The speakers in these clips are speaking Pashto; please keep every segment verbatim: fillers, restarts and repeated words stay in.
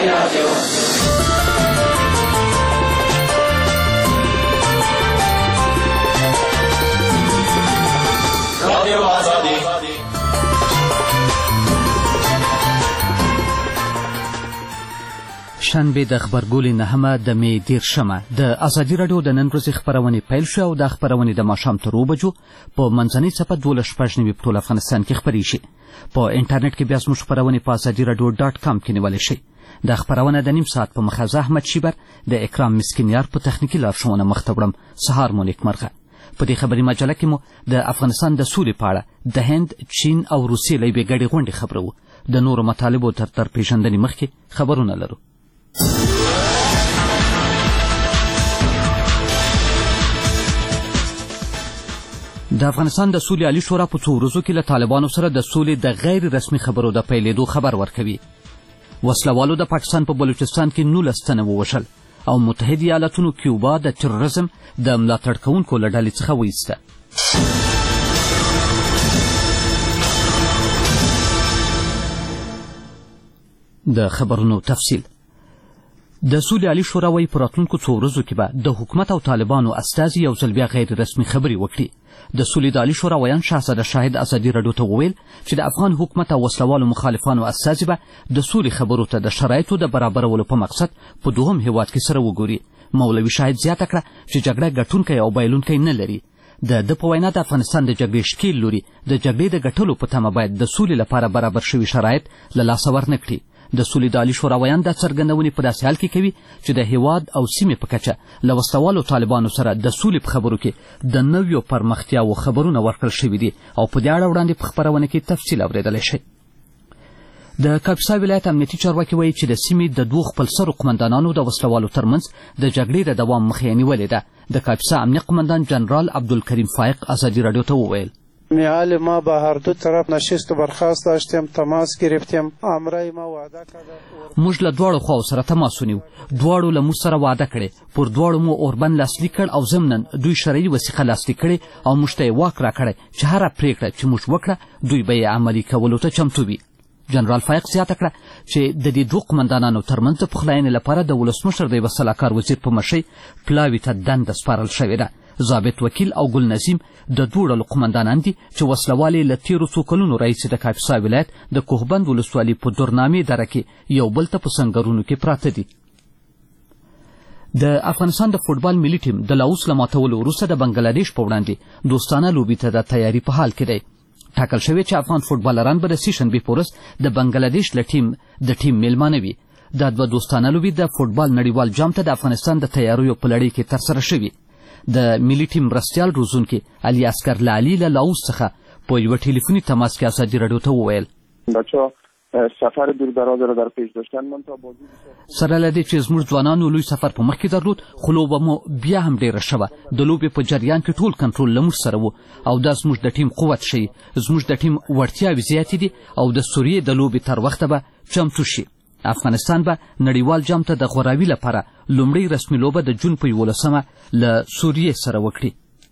شنبه د خبرګولې نهمه د مې دیرشمه د ازادي راډیو د نن ورځې خپرونې پیل شوه او دا خپرونې د ماښام تر اوو بجو په منځنۍ څپه دولس شپږ نوي په ټول افغانستان کې خپرې شي. په انټرنیټ کې بیا زموږ خپرونې په ازادي راډیو ډاټ کام کې نیولی شئ. دا خپرونه د نیم ساعت په مخه زه احمد شیبر د اکرام مسکینیار په تخنیکي لارښوونه مخ ته وړم. سهار مو نیکمرغه. په دې خبري مجله کې مو د افغانستان د سولې په اړه د هند، چین او روسیې له یوې ګډې غونډې خبره وه. د نورو مطالبو تر تر پیژندنې مخکې خبرونه لرو. د افغانستان د سولې عالي شورا په څو ورځو کې له طالبانو سره د سولې د غیر رسمي خبرو د پیلېدو خبر ورکوي. وسلوالو د پاکستان په بلوچستان کې نولس تنه ووژل او متحده ایالاتونو کیوبا د تروریزم د ملاتړ کوونکو له ډلې څخه وایسته. د خبرونو تفصیل. د سولې عالي شورا وایي په راتلونکو څو ورځو کې به د حکومت او طالبانو استازي یو ځل بیا غیر رسمي خبرې وکړي. د سولې د عالي شورا ویان شهزاده شاهد ازادي راډیو ته وویل چې د افغان حکومت او وسلوالو مخالفانو استازي به د سولې خبرو ته د شرایطو د برابرولو په مقصد په دوهم هیواد کې سره وګوري. مولوي شاهد زیاته کړه چې جګړه ګټونکی او بایلونکی نه لري. د ده په وینا د افغانستان د جګړې ښکیل لوري د جګړې د ګټلو په تمه باید د سولې لپاره برابر شوي شرایط له لاسه ورنه کړي. د سولې د عالي شورا ویان دا څرګندونې په داسې حال کې کوي چې د هیواد او سیمې په کچه له وسلوالو طالبانو سره د سولې په خبرو کې د نویو پرمختیاوو خبرونه ورکړل شوي دي او په دې اړه وړاندې په خپرونه کې تفصیل اورېدلی شئ. د کاپیسا ولایت امنیتي چارواکي وایي چې د سیمې د دوو خپلسرو قمندانانو د وسلوالو ترمنځ د جګړې د دوام مخه یې نیولې ده. د کاپیسا امنیه قمندان جنرال عبدالکریم فایق ازادی رادیو ته وویل میال ما با هر دو طرف نشست و برخاست داشتیم، تماس گرفتیم. امرای ما وعده کرده موږ له دواړو خواو سره تماس ونیو. دواړو له موږ سره وعده کړې. پر دواړو مو اوربند لاسلیک کړ او ضمناً دوی شرعي وثیقه لاسلیک کړې او موږ ته یې واک راکړی چې هره پرېکړه چې موږ وکړه دوی به یې عملي کولو ته چمتو وي. جنرال فایق زیاته کړه چې د دې دوه قمندانانو ترمنځ د پخلاینې لپاره د ولسمشر د یوه سلاکار وزیر په مشرۍ پلاوي ته دنده سپارل شوې ده. ضابط وکیل او ګل نظیم د دوه ډلو قمندانان دي چې وسلوال یې له تېرو څو کلونو راهیسې د کاپیسا ولایت د کوهبند ولسوالي په درنامې دره کې یو بل ته په سنګرونو کې پراته دي. د افغانستان د فوټبال ملي ټیم د لاوس له ماتولو وروسته د بنګلادیش په وړاندې دوستانه لوبې ته د تیاري په حال کې دی. ټاکل شوې چې افغان فوټبالران به د سې شنبې په ورځ د بنګلادیش له ټیم د ټیم میلمانه وي. دا دوه دوستانه لوبې د فوټبال نړیوال جام ته د افغانستان د تیاریو په لړۍ کې ترسره شوي. د ملي ټیم مرستیال روزونکي علي اسکر لعلي له لاوس څخه په یوه ټلیفوني تماس کې ازادي راډیو ته وویل سفر دور دراز را در پیش داشتن من تا بازی سره له دې چې زموږ ځوانانو لوی سفر په مخ کې درلود خو لوبه مو بیا هم ډېره شوه. د لوبې په جریان کې ټول کنټرول له موږ سره و او دا زموږ د ټیم قوت ښیي. زموږ د ټیم وړتیاوې زیاتې دي او د سوریې د لوبې تر وخته به چمتو شي. افغانستان به نړیوال جام ته د غوراوي لپاره لومړۍ رسمي لوبه د جون په یولسمه له سوریې سره وکړي.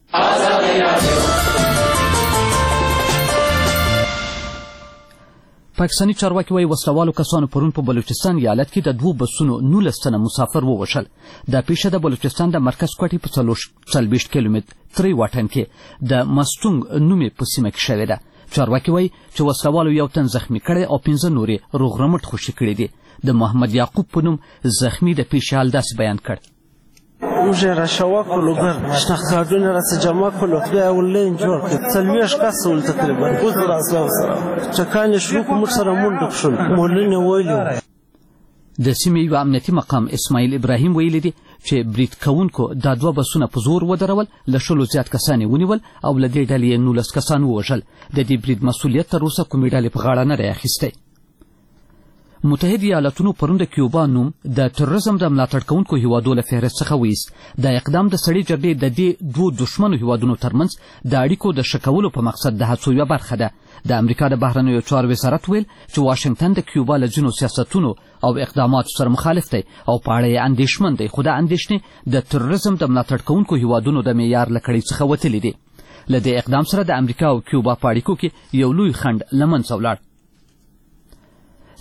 پاکستاني چارواکي وایي وسلوالو کسانو پرون په بلوچستان ایالت کې د دوو بسونو نولس تنه مسافر ووژل. دا پیښه د بلوچستان د مرکز کوټې په څلوېښت کیلومترۍ واټن کې د مستونګ نومې په سیمه کې شوې ده. چارواکي وایي چې وسلوالو یو تن زخمي کړی او پنځه نورې روغ رمټ خوشي کړي دي. د محمد یعقوب په نوم زخمي د پیښې حال داسې بیان کړ موږ یې راشوا کړلو ګر شناخت کارډونه راڅه جمع کړلو بیا یې اونلاین جوړ کړ څلوېښت کسه ول تقریبا اوس به راسره سره چکان یې شروع کړو موږ سره منډه کښل مولونه ویلي د سیمې یو امنیتي مقام اسماعیل ابراهیم ویلي دي چې برید کوونکو دا دوه بسونه په زور ودرول. له شلو زیات کسان یې ونیول او له دې ډلې یې نولس کسان ووژل. د دې برید مسؤلیت تر اوسه کومې ډلې په غاړه نه دی اخیستی. متحده ایالاتونو پرون د کیوبا نوم د تروریزم د ملاتړ کوونکو هیوادو له فهرست څخه وایست. دا اقدام د سړې جګړې د دې دوو دښمنو هیوادونو ترمنځ د اړیکو د ښه کولو په مقصد د هڅو یوه برخه ده. د امریکا د بهرنیو چارو وزارت ویل چې واشنګټن د کیوبا له ځینو سیاستونو او اقداماتو سره مخالف دی او په اړه یې اندېښمن دی. خو دا اندېښنې د تروریزم د ملاتړ کوونکو هیوادونو د معیار له کړۍ څخه وتلي دي. له دې اقدام سره د امریکا او کیوبا په اړیکو کې یو لوی خنډ له منځه ولاړ.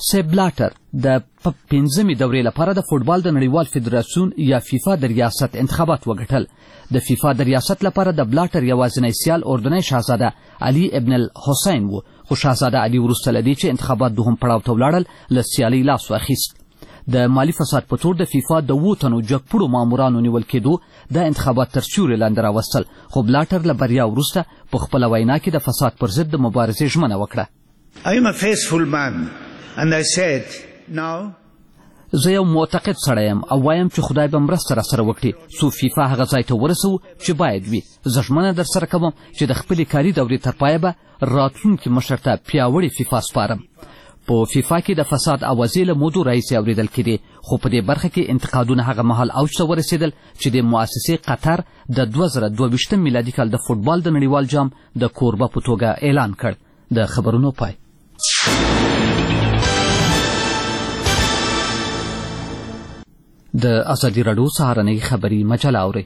سیپ بلاټر د پنځمې دورې لپاره د فوټبال د نړیوال فدراسیون یا فیفا د ریاست انتخابات وګټل. د فیفا د ریاست لپاره د بلاټر یوازینی سیال اردنی شاهزاده علي ابن الحسین و، خو شاهزاده علي وروسته له دې چې انتخابات دوهم پړاو ته ولاړل له سیالۍ لاس واخیست. د مالی فساد په تور د فیفا د اوو تنو جګپوړو مامورانو نیول کېدو د انتخابات تر سیوري لاندې راوستل، خو بلاټر له بریا وروسته په خپله وینا کې د فساد پر ضد د مبارزې ژمنه وکړه. I am a faithful man and I said now زه یو معتقد سړی یم او وایم چې خدای به مرسته راسره وکړي څو فیفا هغه ځای ته ورسوو چې باید وي. زه ژمنه در سره کوم چې د خپلې کاري دورې تر پایه به راتلونکي مشر ته پیاوړې فیفا سپارم. په فیفا کې د فساد اوازې له مودو راهیسې اورېدل کېدې، خو په دې برخه کې انتقادونه هغه مهال اوج ته ورسېدل چې د مؤسسې قطر د دوه زره دوه ویشتم میلادي کال د فوټبال د نړیوال جام د کوربه په توګه اعلان کړ. د خبرونو پای. د ازادي راډیو سهارنۍ خبري مجله اورئ.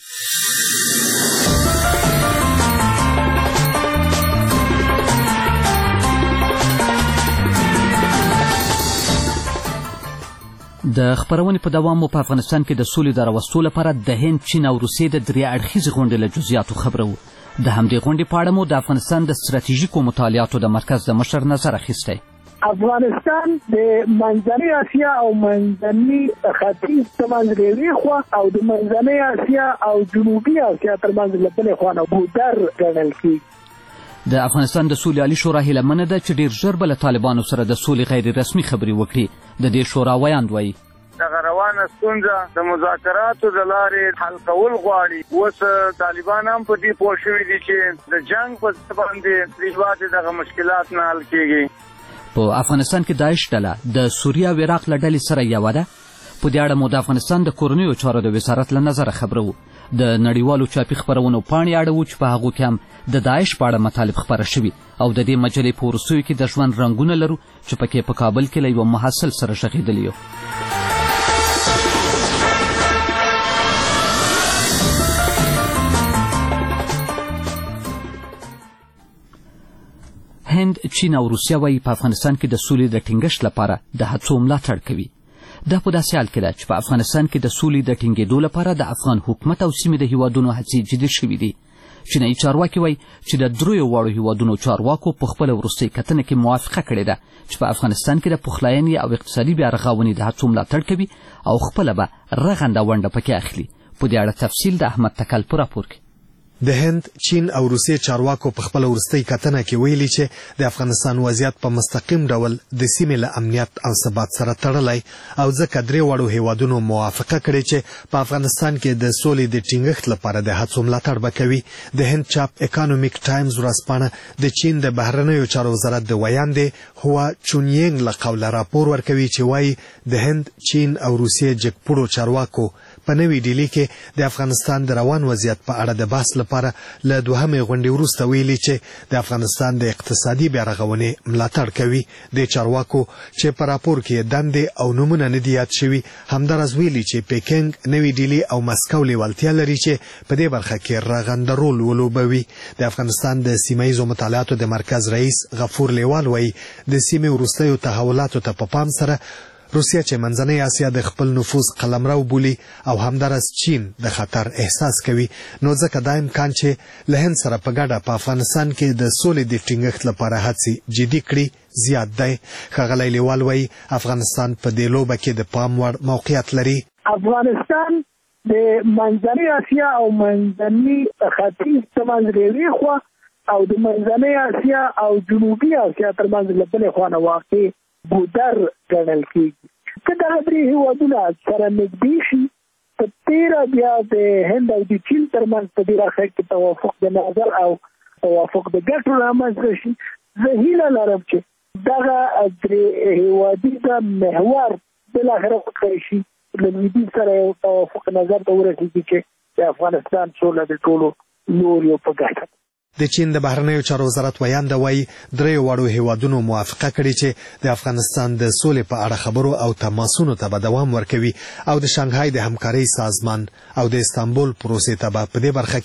د خبرونې په دوام مو په افغانستان کې د سولې د راوستو لپاره د هند، چین او روسیې د درې اړخیزې غونډې له جزئیاتو خبرو. د همدې غونډې په اړه مو د افغانستان د ستراتیژیکو مطالعاتو د مرکز د مشر نظر اخیستی. افغانستان د منځنۍ اسیا او منځني ختیځ ترمنځ د یوې خوا او د منځنۍ اسیا او جنوبي اسیا ترمنځ له بلې خوا نه بودر ګڼل کېږي. د افغانستان د سولې عالي شورا هیله منه ده چې ډېر ژر به له طالبانو سره د سولې غیر رسمي خبرې وکړي. د دې شورا ویاند وایي دغه روانه ستونزه د مذاکراتو د لارې حل کول غواړي. اوس طالبان هم په دې پوه شوي دي چې د جنګ په ضد باندې دې دغه مشکلات نه حل کېږي. په افغانستان کې داعش ډله د سوریه او عراق له ډلې سره یوه ده. په دې اړه مو د افغانستان د کورنیو چارو د وزارت له نظره خبرو. د نړیوالو چاپي خپرونو پاڼې اړوو چې په هغو کې هم د داعش په اړه مطالب خپاره شوي او د دې مجلې په وروستیو کې د ژوند رنګونه لرو چې پکې په کابل کې له یوه محصل سره غږېدلي یو. هند، چین او روسیه وایي په افغانستان کې د سولې د ټینګښت لپاره د هڅو ملاتړ کوي. دا په داسې حال کې ده چې په افغانستان کې د سولې د ټینګېدو لپاره د افغان حکومت او سیمې د هیوادونو هڅې جدي شوي دي. چینایي چارواکي وایي چې د دریو واړو هیوادونو چارواکو په خپله وروستۍ کتنه کې موافقه کړې ده چې په افغانستان کې د پخلاینې او اقتصادي بیا رغونې د هڅو ملاتړ کوي او خپله به رغنده ونډه پکې اخلي. په دې اړه تفصیل د احمد تکل په راپور کې. د هند، چین او روسیې چارواکو په خپل ورستۍ کتنه کې ویلي چې د افغانستان وضعیت په مستقیم ډول د سیمې له امنیت او ثبات سره تړلی او ځکه درې واړو هیوادونو موافقه کړې چې په افغانستان کې د سولې د ټینګښت لپاره د هڅو ملاتړ به کوي. د هند چاپ اکانومیک ټایمز ورځپاڼه د چین د بهرنیو چارو وزارت د ویاندې هوا چونینګ له قوله راپور ورکوي چې وایي د هند، چین او روسیې جګپوړو چارواکو په نوې ډیلي کې د افغانستان د روان وضعیت په اړه د بحث لپاره له دوهمې غونډې وروسته ویلي چې د افغانستان د اقتصادي بیا رغونې ملاتړ کوي. د چارواکو چې په راپور کې دندې او نومونه نه دي یاد شوي همداراز ویلي چې پیکنګ، نوې ډیلي او مسکو لیوالتیا لري چې په دې برخه کې رغنده رول ولوبوي. د افغانستان د سیمه ییزو مطالعاتو د مرکز رئیس غفور لیوال وایي د سیمې وروستیو تحولاتو ته په پام سره روسیه چې منځنۍ اسیا د خپل نفوذ قلمرو بولي او همداراز چین د خطر احساس کوي، نو ځکه دا امکان چې له هند سره په ګډه په افغانستان کې د سولې د ټینګښت لپاره هڅې جدي کړي زیات دی. ښاغلی لیوال وایي افغانستان په دې لوبه کې د پام وړ موقعیت لري. افغانستان د منځنۍ اسیا او منځني ختیځ ترمنځ د یوې خوا او د منځنۍ اسیا او جنوبي اسیا ترمنځ له بلې خوا نه واقع بودر ګڼل کېږي. که دغه درې هېوادونه سره نږدې شي په تېره بیا د هند او د چین ترمنځ په دې برخه کې توافق د نظر او توافق د ګټو رامنځته شي. زه هیله لرم چې دغه درې هېوادیزه محور بالاخره وکړی شي له لویدیځ سره یو توافق نظر ته ورسېږي چې د افغانستان سوله د ټولو لوریو په ګټه. د چین د بهرنیو چارو وزارت ویانده وایي دریو واړو هیوادونو موافقه کړې چې د افغانستان د سولې په اړه خبرو او تماسونو ته به دوام ورکوي او د شانګهای د همکارۍ سازمان او د استانبول پروسې ته به په دې برخه کې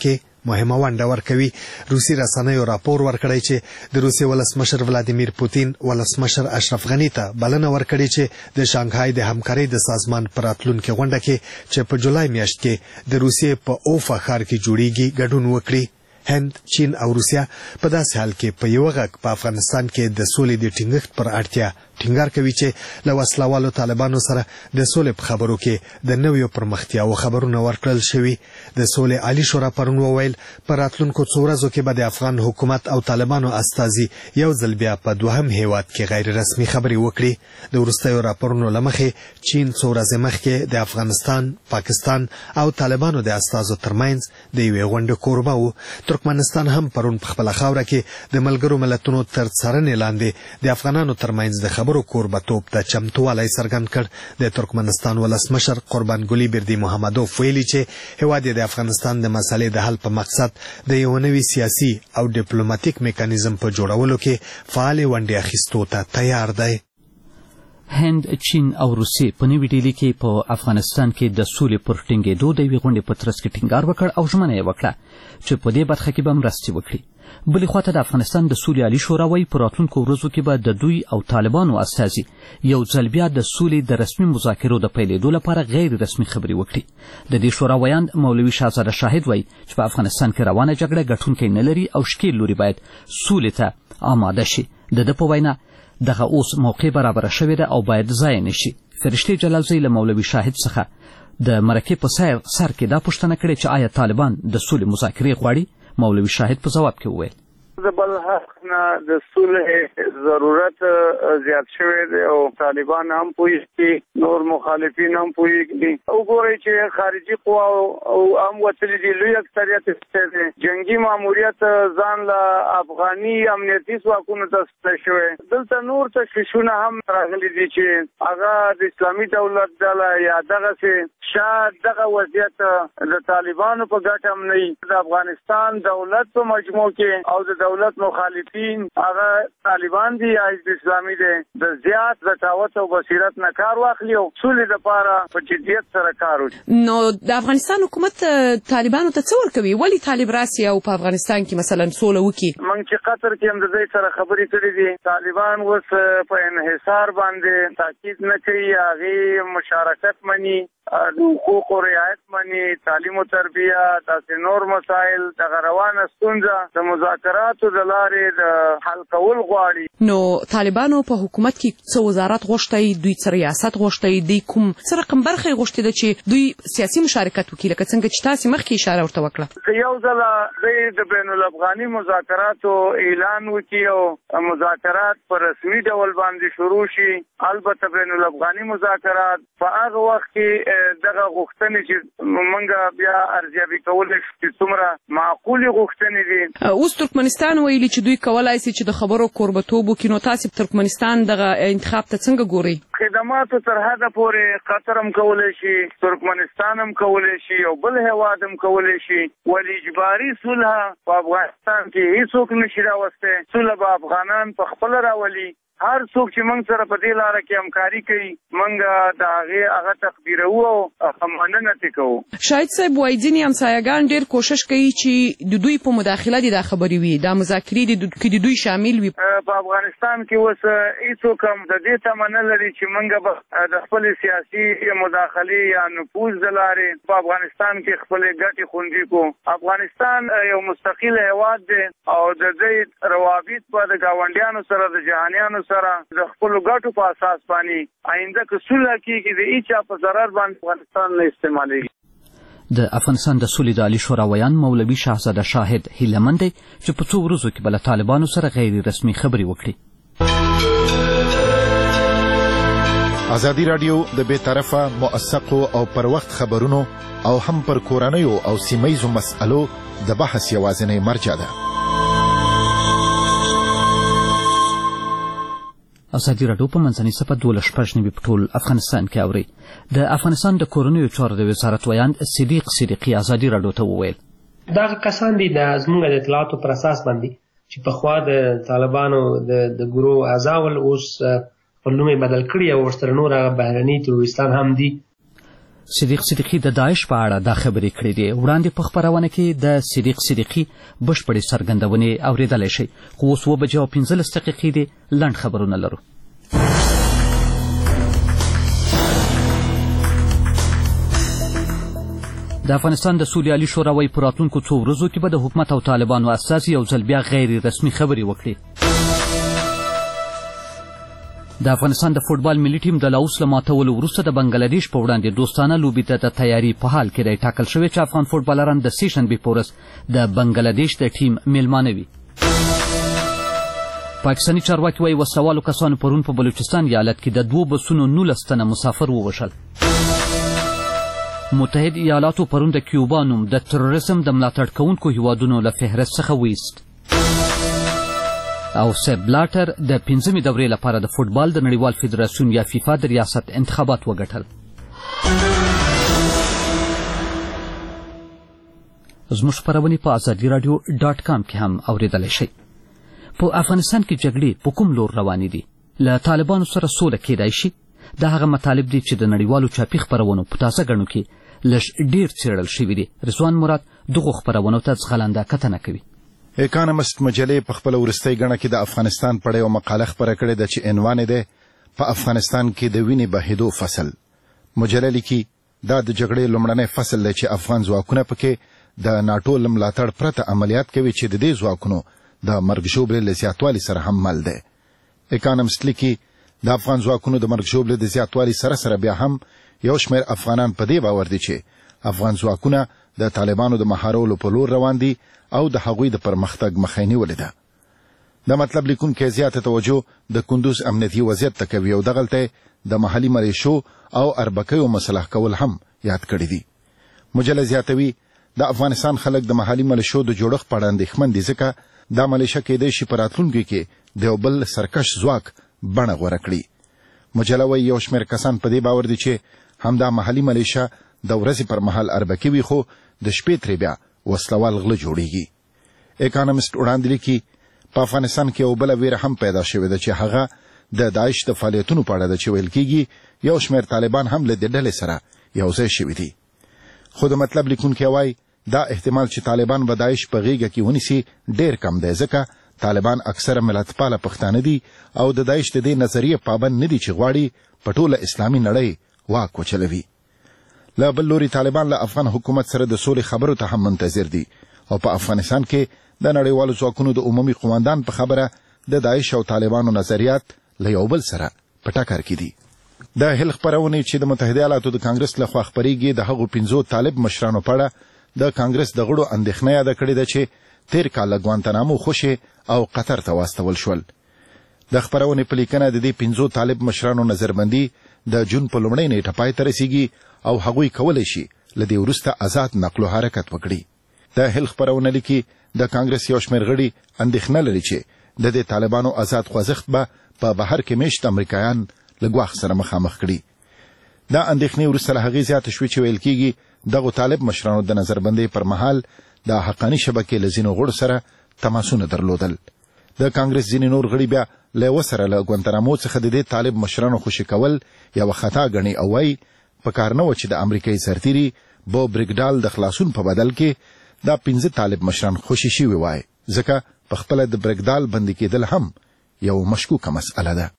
مهمه ونډه ورکوي. روسي رسنیو راپور ورکړی چې د روسي ولسمشر ولادیمیر پوتین ولسمشر اشرف غنی ته بلنه ورکړې چې د شانګهای د همکارۍ د سازمان پر راتلونکي غونډه کې چې په جولای میاشت کې د روسیې په اوفا ښار کې جوړیږي ګډون وکړي. هند، چین او روسیا په داسې حال کې په یو غږ په افغانستان کې د سولې د ټینګښت پر اړتیا ټینګار کوي چې له وسلوالو طالبانو سره د سولې په خبرو کې د نویو پرمختیاو خبرونه ورکړل شوي. د سولې عالی شورا پرون وویل په راتلونکو څو ورځو کې به د افغان حکومت او طالبانو استازي یو ځل بیا په دوهم هیواد کې غیر رسمي خبرې وکړي. د وروستیو راپورونو له مخې چین څو ورځې مخکې د افغانستان، پاکستان او طالبانو د استازو ترمنځ د یوې غونډې کوربه و. ترکمنستان هم پرون په خپله خاوره کې د ملګرو ملتونو تر څارنې لاندې د افغانانو ترمنځ د خبرو کوربتوب ته چمتووالی څرګند کړ. د ترکمنستان ولسمشر قربانګلي بردي محمدوف ویلي چې هیواد د افغانستان د مسلې د حل په مقصد د یو نوي سیاسي او ډیپلوماټیک میکانیزم په جوړولو کې فعال ونډې اخیستو ته تیار دی. هند، چین او روسیې په نوي ډیلي کې په افغانستان کې د سولې پر ټینګېدو د یوې غونډې په ترڅ کې ټینګار وکړ او ژمنه یې وکړه چې په دې برخه کې به مرستې وکړي. بلې خواته د افغانستان د سولې عالي شورا وایي په راتلونکو ورځو کې به د دوی او طالبانو استازي یو ځل بیا د سولې د رسمي مذاکرو د پیلېدو لپاره غیر رسمي خبرې وکړي. د دې شورا ویاند مولوي شهزاده شاهد وایي چې په افغانستان کې روانه جګړه ګټونکی نه لري او ښکېل لوري باید سولې ته آماده شي. د ده په وینا دغه اوس موقع برابره شوې ده او باید ضایع نشي. فرشتې جلالزی له مولوي شاهد څخه د مرکې په سر کې دا پوښتنه کړې چې آیا طالبان د سولې مذاکرې غواړي. مولوي شاهد په جواب کې وویل د بل حق نه د صلح ضرورت زیات شوی دی او طالبان هم پوهیږي، نور مخالفین هم پوهیږي. وګورئ چې خارجي قوا او هم وتلي دي، لوی اکثریت دی جنگي ماموریت ځان له افغاني امنیتي ځواکونو ته سپارل شوی. دلته نور تشویشونه هم راغلي دي چې هغه د اسلامي دولت ډله یا دغسې شاید دغه وضعیت د طالبانو په ګټه هم نه وي. د افغانستان دولت په مجموع کې او د دولت مخالفین هغه طالبان دي یا حزب اسلامي دي د زیات ذکاوت او بصیرت نه کار واخلي او سولې لپاره په جدیت سره کار وکړي. نو د افغانستان حکومت طالبانو ته څه ورکوي؟ ولې طالب راسي او په افغانستان کې مثلا سوله وکړي؟ موږ چې قطر کې هم د دې سره خبرې کړې دي، طالبان اوس په انحصار باندې تاکید نه کوي، هغې مشارکت مني، د حقوقو رعایت مني، تعلیم او تربیه، داسې نور مسایل، دغه روانه ستونزه د مذاکراتو د لارې د حل کول غواړي. نو طالبانو په حکومت کې څه وزارت غوښتی، دوی څه ریاست غوښتی، دوی کوم څه رقم برخه یې غوښتې ده چې دوی سیاسي مشارکت وکړي، لکه څنګه چې تاسې مخکې اشاره ورته وکړه؟ که یو ځله دوی د بین الافغاني مذاکراتو اعلان وکړي او مذاکرات په رسمي ډول باندې شروع شي، البته بین الافغاني مذاکرات په هغه وخت کې دغه غوښتنې چې موږ بیا ارزیابي کولی شو چې څومره معقولې غوښتنې دي. اوس ترکمنستان ویلي چې دوی کولای شي چې د خبرو کوربتوب وکړي، نو تاسې ترکمنستان دغه انتخاب ته څنګه ګورئ؟ خدماتو تر حده پورې قطر هم کولی شي، ترکمنستان هم کولی شي او بل هیواد هم کولی شي، ولې اجباري صلح په افغانستان کې هیڅوک نشي راوستی. صلح به افغانان په خپله راولي. هر څوک چې موږ سره په دې لاره کې همکاري کوي موږ د هغې هغه تقدیروو او مننه ترې کوو. شاهد صاحب وایي ځینې همسایهګان ډېر کوشش کوي چې د دوی په مداخله دې دا خبرې وي، دا مذاکرې کې د دوی شامل وي. په افغانستان کې اوس هېڅوک هم د دې تمه نه لري چې موږ به د خپلې سیاسي مداخلې یا نفوذ د لارې په افغانستان کې خپلې ګټې خوندي کړو. افغانستان یو مستقل هېواد دی او د دې روابط به د ګاونډیانو سره د جهانیانو سره د خپلو ګټو په اساس باندې آینده که صلح کېږي د هېچا په ضرر باندې افغانستان نه استعمالېږي. د افغانستان د سولې د عالي شورا ویان مولوي شهزاده شاهد هیلهمند دی چې په څو ورځو کې به له طالبانو سره غیر رسمي خبرې وکړي. ازادي راډیو د بې طرفه موثقو او پر وخت خبرونو او هم پر کورنیو او سیمهیزو مسألو د بحث یوازینی مرجع ده. ازادي راډیو په منځنۍ صفحه دولس شپږ نوي په ټول افغانستان کې اوري. د افغانستان د کورنیو چارو د وزارت ویاند صدیق صدیقي ازادي راډیو ته وویل دغه کسان دي د زموږ د اطلاعاتو پر اساس باندې چې پخوا د طالبانو د د ګروه اعضا ول اوس خپل نوم بدل کړي او ورسره نور بهرني تروریستان هم دي. صدیق صدیقي د داعش په اړه دا خبرې کړې دي. وړاندې په خپرونه کې د صدیق صدیقي بشپړې څرګندونې اورېدلی شئ، خو اوس اوه بجې او پنځلس دقیقې دي. لنډ خبرونه لرو. د افغانستان د سولې عالي شوراوی په راتلونکو څو ورځو کې به د حکومت او طالبانو استازي یو ځل بیا غیر رسمي خبرې وکړي. د افغانستان د فوټبال ملي ټیم د لاوس له ماتولو وروسته د بنګلادیش په وړاندې دوستانه لوبې ته د تیاري په حال کې دی. ټاکل شوی چې افغان فوټبالران د سې شنبې په ورځ د بنګلادیش د ټیم میلمانه وي. پاکستاني چارواکي وایي وسلوالو کسانو پرون په بلوچستان ایالت کې د دوو بسونو نولس تنه مسافر ووژل. متحد ایالاتو پرون د کیوبا نوم د تروریزم د ملاتړ کوونکو هیوادونو له فهرست څخه ویست. او سیپ بلاټر د پنځمې دورې لپاره د فوټبال د نړیوال فدراسیون یا فیفا د ریاست انتخابات وګټل. زموږ خپرونې په ازادي راډیو ډاټ کام کې هم اورېدلی شئ. په افغانستان کې جګړې په کوم لور روانې دي؟ له طالبانو سره سوله کېدای شي؟ دا هغه مطالب دي چې د نړیوالو چاپي خپرونو په تازه ګڼو کې لږ ډېر څېړل شوي دي. رضوان مراد دغو خپرونو ته ځغلنده کتنه کوي. اکانومست مجلې په خپله وروستۍ ګڼه کې د افغانستان په اړه یوه مقاله خپره کړې ده چې عنوان یې دی په افغانستان کې د وینې بهېدو فصل. مجله لیکي دا د جګړې لومړنی فصل دی چې افغان ځواکونه پکې د ناټو له ملاتړ پرته عملیات کوي چې د دې ځواکونو د مرګ ژوبلې له زیاتوالي سره هم مل دی. اکانومست لیکي د افغان ځواکونو د مرګ ژوبلې د زیاتوالي سره سره بیا هم یو شمېر افغانان په دې باور دي چې افغان ځواکونه د طالبانو د مهارولو په لور روان دي او د هغوی د پرمختګ مخه یې نیولې ده. د مطلب لیکونکی زیاته توجه د کندوز امنیتي وضعیت ته کوي او دغلته د محلي ملیشو او اربکیو مصلح کول هم یاد کړي دي. مجله زیاتوي د افغانستان خلک د محلي ملیشو د جوړښت په اړه اندېښمن دي ځکه دا ملیشه کېدای شي په راتلونکي کې د یو بل سرکش ځواک بڼه غوره کړي. مجله وایي یو شمېر کسان په دې باور دي چې همدا محلي ملیشه د ورځې پر مهال اربکي وي خو د شپې ترې بیا وسلوال غله جوړیږي. اکانومست وړاندې لیکي په افغانستان کې یو بله ویره هم پیدا شوې ده چې هغه د داعش د فعالیتونو په اړه ده چې ویل کېږي یو شمېر طالبان هم له دې ډلې سره یو ځای شوي دي. خو د مطلب لیکونکی وایي دا احتمال چې طالبان به داعش په غېږه کې ونیسي ډېر کم دی ځکه طالبان اکثره ملتپاله پښتانه دي او د داعش د دې نظریې پابند نه دي چې غواړي په ټوله اسلامي نړۍ واک وچلوي. له بل لوري طالبان له افغان حکومت سره د سولې خبرو ته هم منتظر دي او په افغانستان کې د نړیوالو ځواکونو د عمومي قوماندان په خبره د داعش او طالبانو نظریات له یو بل سره په ټکر کې دي. د هل خپرونې چې د متحده ایالاتو د کانګرس لخوا خپریږي د هغو پنځو طالب مشرانو په اړه د کانګرس د غړو اندېښنه یاده کړې ده چې تیر کال له ګوانتانامو خوشې او قطر ته واستول شول. د خپرونې په لیکنه د دې پنځو طالب مشرانو نظربندي د جون په لومړۍ نیټه پای ته رسیږي او هغوی کولی شي له دې وروسته آزاد نقل و حرکت وکړي. د هل خپرونه لیکي د کانګرس یو شمېر غړي اندېښنه لري چې د دې طالبانو آزاد خوځښت به په بهر کې میشت امریکایان له ګواښ سره مخامخ کړي. دا اندېښنې وروسته له هغې زیاته شوې چې ویل کېږي دغو طالب مشرانو د نظربندۍ پر مهال د حقاني شبکې له ځینو غړو سره تماسونه درلودل. د کانګرس ځینې نور غړي بیا له یوه سره له ګوانتانامو څخه د دې طالب مشرانو خوشي کول یوه خطا ګڼي او وایي پکار نه و چې د امریکایي سرتیري بو برګډال د خلاصون په بدل کې دا پنځه طالب مشران خوشي شوي وای ځکه په خپله د برګډال بندي کېدل هم یو مشکوکه مسئله ده.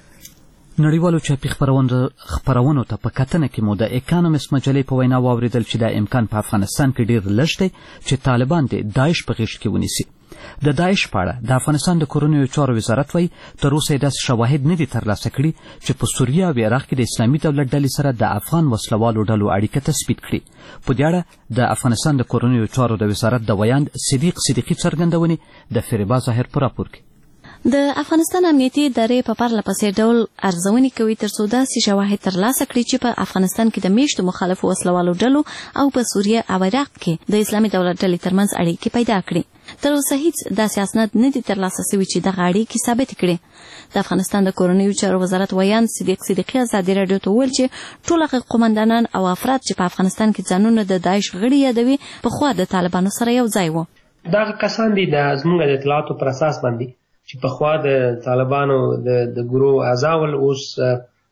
نړیوالو چاپي خپرونو ته په کتنه کې مو د اکانومست مجلې په وینا واورېدل چې دا امکان په افغانستان کې ډېر لږ دی چې طالبان د داعش په غېږ کې ونیسي. د داعش په اړه د افغانستان د کورنیو چارو وزارت وایي تر اوسه یې داسې شواهد نه دي ترلاسه کړي چې په سوریه او عراق کې د اسلامي دولت ډلې سره د افغان وسلوالو ډلو اړیکه تثبیت کړي. په دې اړه د افغانستان د کورنیو چارو د وزارت د ویاند صدیق صدیقي څرګندونې د فریبا ظاهر په راپور کې. د افغانستان امنیتي ادارې په پرله پسې ډول ارزونې کوي تر څو داسې شواهد ترلاسه کړي چې په افغانستان کې د میشتو مخالفو وسلوالو ډلو او په سوریه او عراق کې د اسلامي دولت ډلې ترمنځ اړیکې پیدا کړي. تر اوسه هیڅ داسې اسناد نه دي ترلاسه شوي چې دغه اړیکې ثابتې کړي. د افغانستان د کورنیو چارو وزارت ویاند صدیق صدیقي ازادي راډیو ته وویل چې ټول هغه قومندانان او افراد چې په افغانستان کې ځانونه د داعش غړي یادوي پخوا د طالبانو سره یو ځای وو. دغه کسان دي د زموږ د اطلاعاتو پر اساس باندې چې پخوا د طالبانو د د ګروه اعضا ول اوس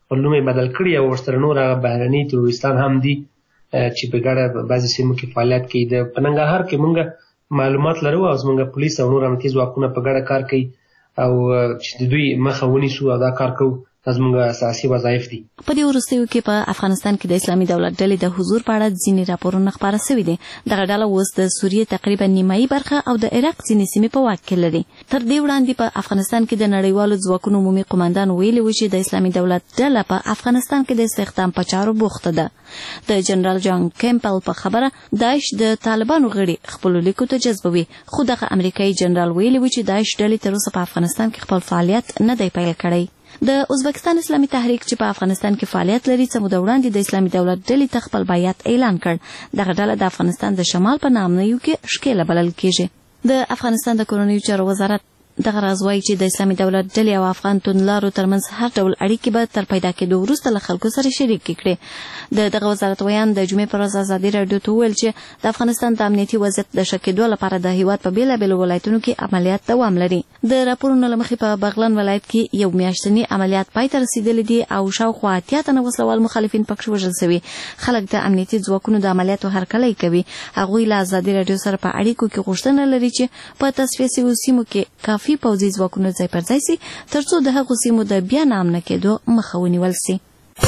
خپل نوم یې بدل کړي او ورسره نور هغه بهرني تروریستان هم دي چې په ګډه بعضې سیمو کې فعالیت کوي. د په ننګرهار کې موږ معلومات لرو او زموږ پولیس او نور امنیتي ځواکونه په ګډه کار کوي او چې د دوی مخه ونیسو او دا کار کوو زموږ اساسي وظایف دي. په دې وروستیو کې په افغانستان کې د اسلامي دولت ډلې د حضور په اړه ځینې راپورونه خپاره سوي دي. دغه ډله اوس د سوریې تقریبا نیمایي برخه او د عراق ځینې سیمې په واک کې لري. تر دې وړاندې په افغانستان کې د نړیوالو ځواکونو عمومي قوماندان ویلي و چې د اسلامي دولت ډله په افغانستان کې د استخدام په چارو بوخته ده. د جنرال جان کیمپل په خبره داعش د طالبانو غړي خپلو لیکو ته جذبوي، خو دغه امریکایي جنرال ویلي و چې داعش ډلې تر اوسه په افغانستان کې خپل فعالیت نه دی پیل کړی. د ازبکستان اسلامي تحریک چې په افغانستان کې فعالیت لري څه موده وړاندې د اسلامي دولت ډلې ته خپل بیعت اعلان کړ. دغه ډله د افغانستان د شمال په نامنیو کې ښکېله بلل کېږي. د افغانستان د کورنیو چارو وزارت دغه راز وایي چې د اسلامي دولت ډلې او افغان توندلارو ترمنځ هر ډول اړیکې به تر پیدا کېدو وروسته له خلکو سره شریکې کړي. د دغه وزارت ویان د جمعې پر ورځ ازادي راډیو ته وویل چې د افغانستان د امنیتي وضعیت د ښه کېدو لپاره د هېواد په بېلابېلو ولایتونو کې عملیات دوام لري. د راپورونو له مخې په بغلان ولایت کې یو میاشتني عملیات پای ته رسېدلي دي او شاوخوا اتیا تنه وسلوال مخالفین پکښې وژل سوي. خلک د امنیتي ځواکونو د عملیاتو هرکلی کوي. هغوی له ازادي راډیو سره په اړیکو کې غوښتنه لري چې په تصفیه شویو سیمو کې کافي پوځي ځواکونه ځای پر ځای سي ترڅو د هغو سیمو د بیا نامنه کېدو مخه ونیول سي.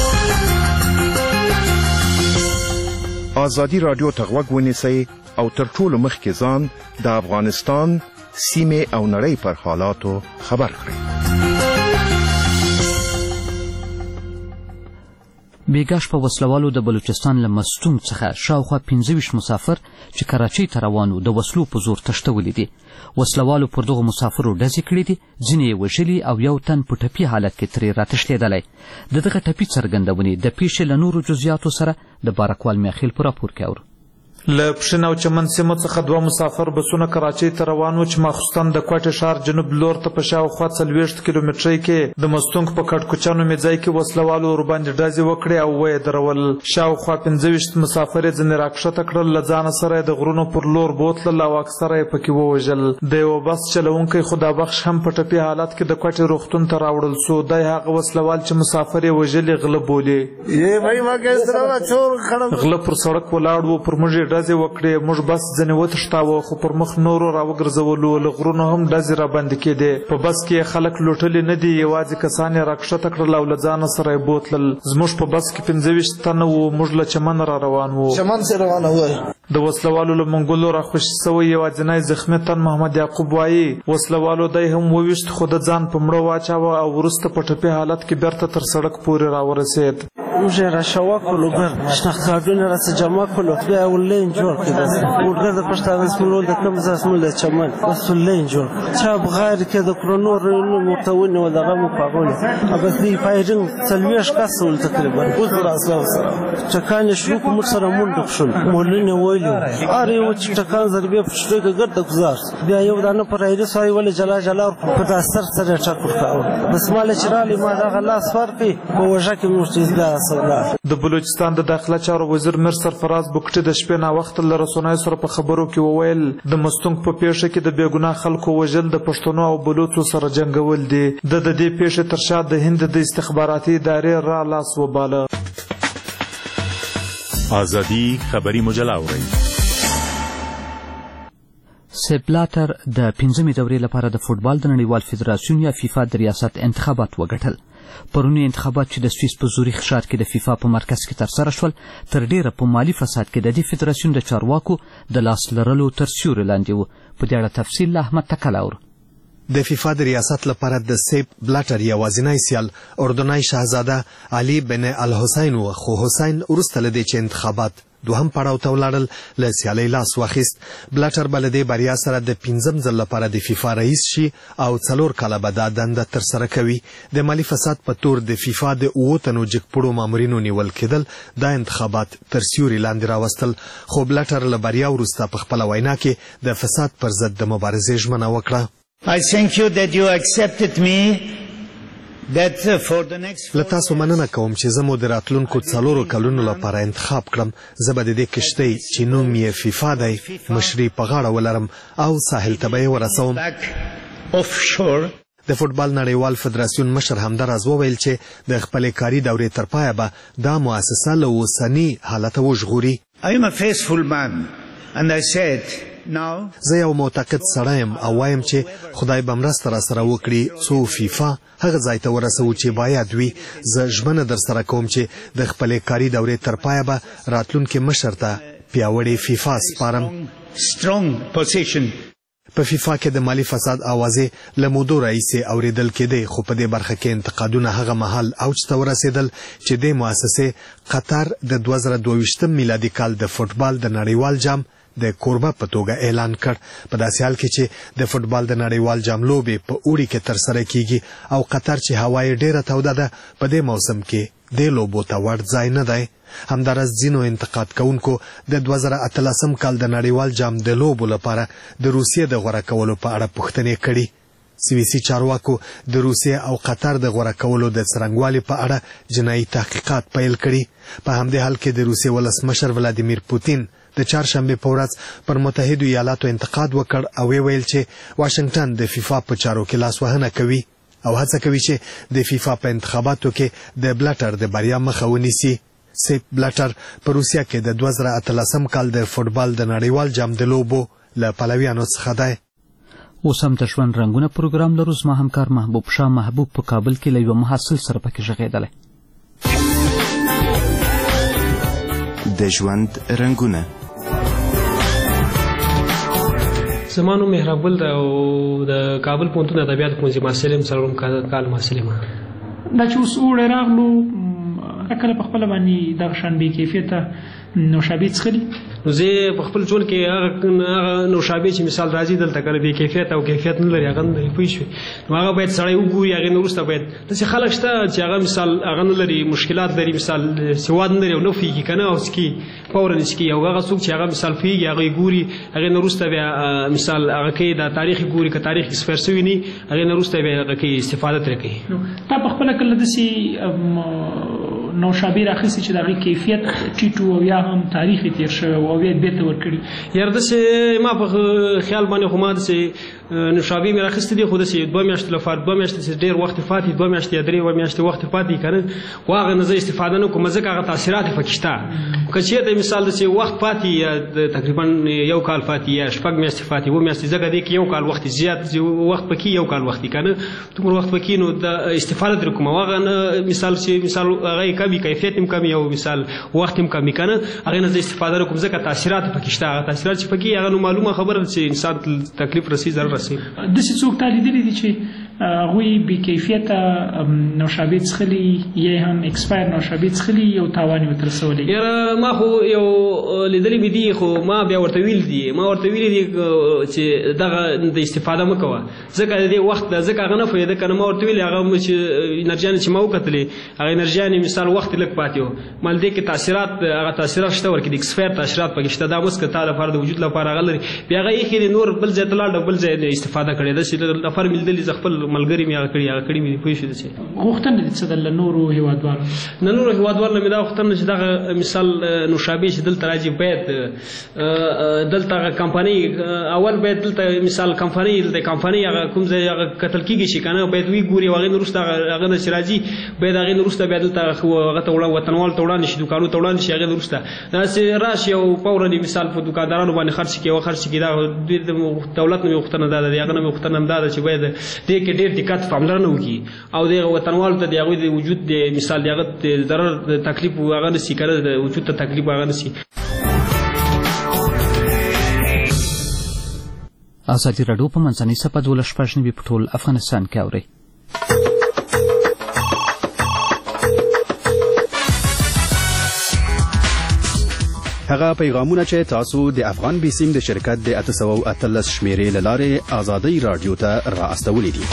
ازادي راډیو ته غوږ ونیسئ او تر ټولو مخکې ځان د افغانستان سیمې او نړۍ پر حالاتو خبر کړئ. بیګاش په وسلوالو د بلوچستان له مستونګ څخه شاوخوا پنځه ویشت مسافر چې کراچۍ ته روان وو د وسلو په زور تښتولي دي. وسلوالو پر دغو مسافرو ډزې کړي دي، ځینې یې وژلي او یو تن په ټپي حالت کې ترې راتښتېدلی. د دغه ټپي څرګندونې د پیښې له نورو جزیاتو سره د بارکوال میاخیل په راپور کې اورو. له پښین او چمن سیمو څخه دوه مسافر بسونه کراچۍ ته روان وو چې ماخوستن د کوټې ښار جنوب لور ته په شاوخوا څلوېښت کیلومترۍ کې د مستونګ په کټکوچا نومې ځای کې وسلوالو ورباندې ډزې وکړې او ویې درول. شاوخوا پنځه ویشت مسافر یې ځینې راکښته کړل، له ځانه سره یې د غرونو پر لور بوتلل او اکثره یې پکې ووژل. د یوه بس چلوونکی خدابخش هم په ټپي حالت کې د کوټې روغتون ته راوړل سو. دی هغه وسلوال چې مسافر یې وژلي غله بولي. غله پر سړک ولاړ و، پر موږ یې ډزې وکړې. موږ بس ځینې وتښتاوه خو پر مخ نورو راوګرځولو. له غرونو هم ډزې راباندې کېدې. په بس کې خلک لوټلي نه دي، یوازې کسان یې راکښته کړل او له ځانه سره یې بوتلل. زموږ په بس کې پنځه ویشت تنه وو. موږ له چمن را روان وو. چمن څخه روانه وو. د وسلوالو له منګولو راخوشي سوی یوازینی زخمي تن محمد یعقوب وایي وسلوالو دی هم وویشت خو د ځان په مړه واچاوه او وروسته په ټپي حالت کې بیرته تر سړک پورې راورسېد. موږ یې راشوه کړلو، ګر شناخت کارډونه راڅه جمع کړلو، بیا یې ولین جوړ کړي. ورګر د پښتانه زموږ د کوم ځای زموږ د چمن بس ولین جوړ چا بغیر کې د کورونو رونو ورته ونیول دغه مو پاغونه بس دی فایرنګ څلوېښت کسه ول تقریبا اوس راسلو سره ټکان شروع کوم سره مونږ شول مولینه ویلو اره یو چې ټکان ضربې په شته کې ګرد گزار بیا یو دانه پر ایره سوي ول جلا جلا په داستر سره ټکر کاوه بس مال چرالي ما دا غلا فرقي په وجه کې مشتزدا د بلوچستان د داخله چارو وزیر میر سرفراز بوکټي د شپې نا وخت له رسنیو سره په خبرو کې وویل د مستونګ په پیښه کې د بېګناه خلکو وژل د پښتنو او بلوچو سره جنګول دي. د د دې پیښې تر شا د هند د استخباراتي ادارې را لاس وباله. ازادي خبري مجله اورئ. سیپ بلاتر د پنځمې دورې لپاره د فوټبال د نړیوال فدراسیون یا فیفا د ریاست انتخابات وګټل. پرونی انتخابات چې د سویس په زوریخ ښار کې د فیفا په مرکز کې ترسره شول تر ډیره په مالي فساد کې د دې فدراسیون د چارواکو د لاس لرلو تر سیوري لاندې و. په دې اړه تفصیل له احمد تکل اورو. د فیفا د ریاست لپاره د سیپ بلاتر یوازینی سیال اردني شاهزاده علي بن الحسین و، خو حسین وروسته له دې چې انتخابات دوهم پړاو ته ولاړل له سیالۍ لاس واخیست. بلاتر به له دې بریا سره د پنځم ځل لپاره د فیفا رئیس شي او څلور کاله به دا دنده ترسره کوي. د مالي فساد په تور د فیفا د اووه تنو جګپوړو مامورینو نیول کېدل دا انتخابات تر سیوري لاندې راوستل، خو بلاتر له بریا وروسته په خپله وینا کې د فساد پر ضد د مبارزې ژمنه وکړه. I thank you that you accepted me. له تاسو مننه کوم چې زه مو د راتلونکو څلورو کلونو لپاره انتخاب کړم. زه به د دې کشتۍ چې نوم یې فیفا دی مشري په غاړه ولرم او ساحل ته به یې ورسوم. د فوټبال نړیوال فدراسیون مشر همداراز وویل چې د خپلې کاري دورې تر پایه به دا مؤسسه له اوسني حالته وژغوري. I am a faithful man and I said زه یو معتقد سړی یم او وایم چې خدای به مرسته راسره وکړي څو فیفا هغه ځای ته ورسوو چې باید وي. زه ژمنه در سره کوم چې د خپلې کاري دورې تر پایه به راتلونکي مشر ته پیاوړې فیفا سپارم. په فیفا کې د مالی فساد اوازې له مودو راهیسې اورېدل کېدې، خو په دې برخه کې انتقادونه هغه مهال اوج ته ورسېدل چې دې مؤسسې قطر د دوه زره دوه ویشتم میلادي کال د فوټبال د نړیوال جام د کوربه په توګه اعلان کړ. په داسې حال کې چې د فوټبال د نړیوال جام لوبې په اوړي کې ترسره کیږي او قطر چې هوا یې ډیره توده ده په دې موسم کې دې لوبو ته ورته ځای نه دی. همداراز ځینو انتقاد کوونکو د دوه زره اتلسم کال د نړیوال جام د لوبو لپاره د روسیې د غوره کولو په اړه پوښتنې کړي. سویسي چارواکو د روسیې او قطر د غوره کولو د څرنګوالي په اړه جنایي تحقیقات پیل کړي. په همدې حال کې د روسیې ولسمشر ولادیمیر پوتین د چهارشنبې په ورځ پر متحدو ایالاتو انتقاد وکړ او ویل چې واشنگټن د فیفا په چارو کې لاسوهنه کوي او هڅه کوي چې د فیفا په انتخاباتو کې د بلټر د بریا مخه ونیسي. سیپ بلټر په روسیه کې د دوه زره اتلسم کال د فوټبال د نړیوال جام د لوبو له پلویانو څخه دی. اوس هم د ژوند رنګونه پروګرام لرو. زما همکار محبوب شاه محبوب په کابل کې له یوه محصل سره پکې غږېدلی. د ژوند رنګونه. زما نوم مهراب ګل ده او د کابل پوهنتون ادبیات پوهنځي محصل یم، څلورم کال محصل یم. دا چې اوس اوړی راغلو کله په خپله باندې دغه شان بې کیفیته نوشابې څښلي؟ نو زه په خپل ژوند کې هغه نوشابې چې مثال راځي دلته کنه بې کیفیت او کیفیت نه لري هغه نه پوه شوې، نو هغه باید سړی وګوري. هغې نه وروسته باید داسې خلک شته چې هغه مثال هغه نه لري، مشکلات لري، مثال سواد نه لري او نه پوهېږي که نه او څکي فورا یې څکي. او هغه څوک چې هغه مثال پوهېږي هغه یې ګوري، هغې نه وروسته بیا مثال هغه کوي دا تاریخ یې ګوري، که تاریخ ایکسپایر شوي نه هغې نه وروسته بیا هغه کوي استفاده ترې کوي. تا په خپله کله داسې نوشابې راخیستې چې د هغې کیفیت ټیټ و او یا هم تاریخ یې تېر شوی او بیا یې بېرته ورکړي؟ یاره داسې ما په خیال باندې خو ما داسې نوشابې مې راخیستې دي، خو داسې دوه میاشتې لپاره دوه میاشتې ډېر وخت پاتې دوه میاشتې یا درې میاشتې وخت پاتې که نه، خو هغه نه زه استفاده نه کوم ځکه هغه تاثیرات یې پکې شته. که چېرته مثال داسې وخت پاتې یا تقریبا یو کال پاتې یا شپږ میاشتې پاتې اووه میاشتې ځکه دې کې یو کال وخت زیات وخت پکې یو کال وخت که نه دومره وخت پکې، نو د استفاده ترې کوم. او هغه نه مثال چې مثال هغه یې کم وي، کیفیت هم کم وي او مثال وخت هم کم وي که نه، هغې نه زه استفاده نه کوم ځکه تاثیرات یې پکې شته. هغه تاثیرات چې پکې هغه نو معلومه خبره ده چې انسان تکلیف رسي ضرر رسي. داسې څوک تا لیدلي دي چې هغوی بې کیفیته نوشابې څښلي یا هم ایکسپایر نوشابې څښلي او تاوان یې ورته رسولی؟ یاره ما خو یو لیدلي مې دي، خو ما بیا ورته ویلي دي ما ورته ویلي دي چې دغه د استفاده مه کوه ځکه د دې وخت ځکه هغه نه پوهېده که نه. ما ورته ویلي هغه چې انرجیانې چې ما وکتلې هغه انرجیانې مثال وخت یې لږ پاتې و، ما دې کې تاثیرات هغه تاثیرات شته ورکې د ایکسپایر تاثیرات پکې شته. دا اوس که تا لپاره د وجود لپاره هغه لري بیا هغه ایښې دي نور بل ځای ته لاړ او بل ځای استفاده کړې. داسې نفر مې لیدلي زه خپل ملګري مې هغه کړي هغه کړي مې پوه شو. داسې غوښتنه دې څه ده له نورو هېوادوالو؟ نه نورو هېوادوالو نه مې دا غوښتنه چې دغه مثال نوشابې چې دلته راځي باید دلته هغه کمپنۍ اول باید دلته مثال کمپنۍ دلته کمپنۍ هغه کوم ځای هغه کتل کېږي چې که نه باید وی ګوري او هغې نه وروسته هغه نه چې راځي باید هغې نه وروسته بیا دلته هغه ته وطنوالو ته وړاندې شي، دوکانونو ته وړاندې شي. هغې نه وروسته داسې راشي او فورا مثال په دوکاندارانو باندې خرڅ کړي او خرڅ کړي. دا دولت نه مې غوښتنه دا ده، د هغه نه مې غوښتنه همدا ده چې باید دې کې ډېر دقت پاملرنه وکړي او د وطنوالو ته د هغوی د وجود د مثال د هغه ضرر د تکلیف هغه نه شي که نه د وجود ته تکلیف هغه نه شي. ازادي راډیو په منځنۍ څپه دولس شپږ نوي په ټول افغانستان کې اورئ. هغه پیغامونه چې تاسو د افغان بیسیم د شرکت د اته سوه اتلس شمیرې له لارې ازادۍ راډیو ته را استولي دي.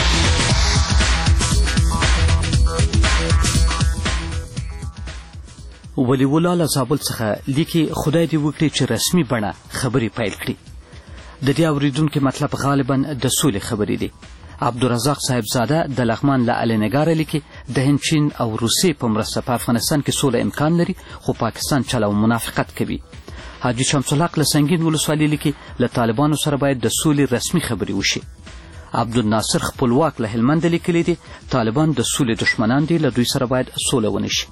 ولیولا له زابل څخه لیکي خدای دې وکړي چې رسمي بڼه خبرې پیل کړي. د دې اورېدونکي مطلب غالبا د سولې خبرې دي. عبدالرزاق صاحبزاده د لغمان له الینګاره لیکي د هند چین او روسیې په مرسته په افغانستان کې سوله امکان لري خو پاکستان چل او منافقت کوي. حاجي شمس الحق له سنګین ولسوالۍ لیکي له طالبانو سره باید د سولې رسمي خبرې وشي. عبدالناصر خپلواک له هلمند لیکلی دی طالبان د سولې دشمنان دي، له دوی سره باید سوله ونشي.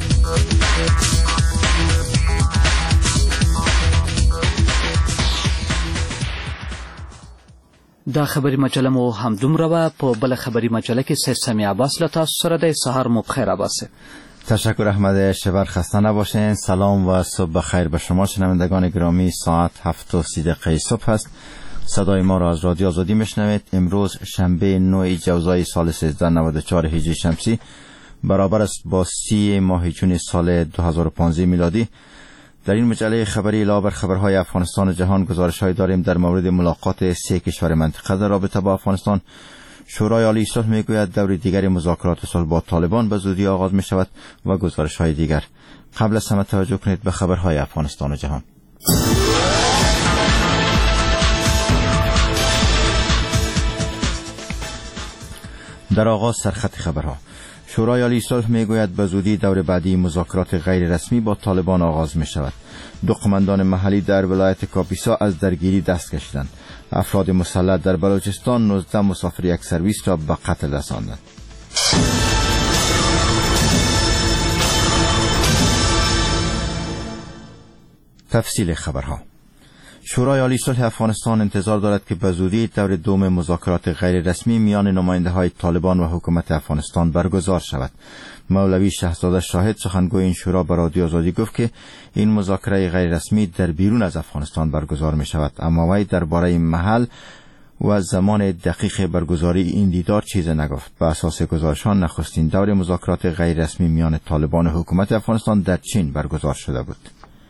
دا خبری مجله مو همدومره وه. په بله خبری مجله کې سید سمیع عباس له تاسو سره دی. سهار مو بخیر عباس. تشکر احمد شبر، خسته نباشین. سلام و صبح بخیر به شما شنوندگان گرامی. ساعت هفت و سی دقیقه صبح است. صدای ما را از رادیو آزادی میشنوید. امروز شنبه نه جوزای سال سیزده نود و چهار هجری شمسی برابر است با سی ماه جون سال دو هزار و پانزده میلادی. در این مجله خبری علاوه بر خبرهای افغانستان و جهان گزارش‌های داریم در مورد ملاقات سه کشور منطقه در رابطه با افغانستان. شورای عالی صلح میگوید دور دیگر مذاکرات صلح با طالبان به زودی آغاز می شود و گزارش‌های دیگر. قبل از همه توجه کنید به خبرهای افغانستان و جهان. در آغاز سرخط خبرها. شورای عالی صلح میگوید به زودی دور بعدی مذاکرات غیر رسمی با طالبان آغاز می شود. دو قماندان محلی در ولایت کاپیسا از درگیری دست کشیدند. افراد مسلح در بلوچستان نوزده مسافر یک سرویس را به قتل رساندند. تفصیل خبرها. شورای عالی صلح افغانستان انتظار دارد که به زودی دور دوم مذاکرات غیر رسمی میان نماینده های طالبان و حکومت افغانستان برگزار شود. مولوی شهزاده شاهد سخنگوی این شورا به رادیو آزادی گفت که این مذاکره غیر رسمی در بیرون از افغانستان برگزار می شود، اما وی درباره محل و زمان دقیق برگزاری این دیدار چیز نگفت. به اساس گزارشان نخستین دور مذاکرات غیر رسمی میان طالبان و حکومت افغانستان در چین برگزار شده بود.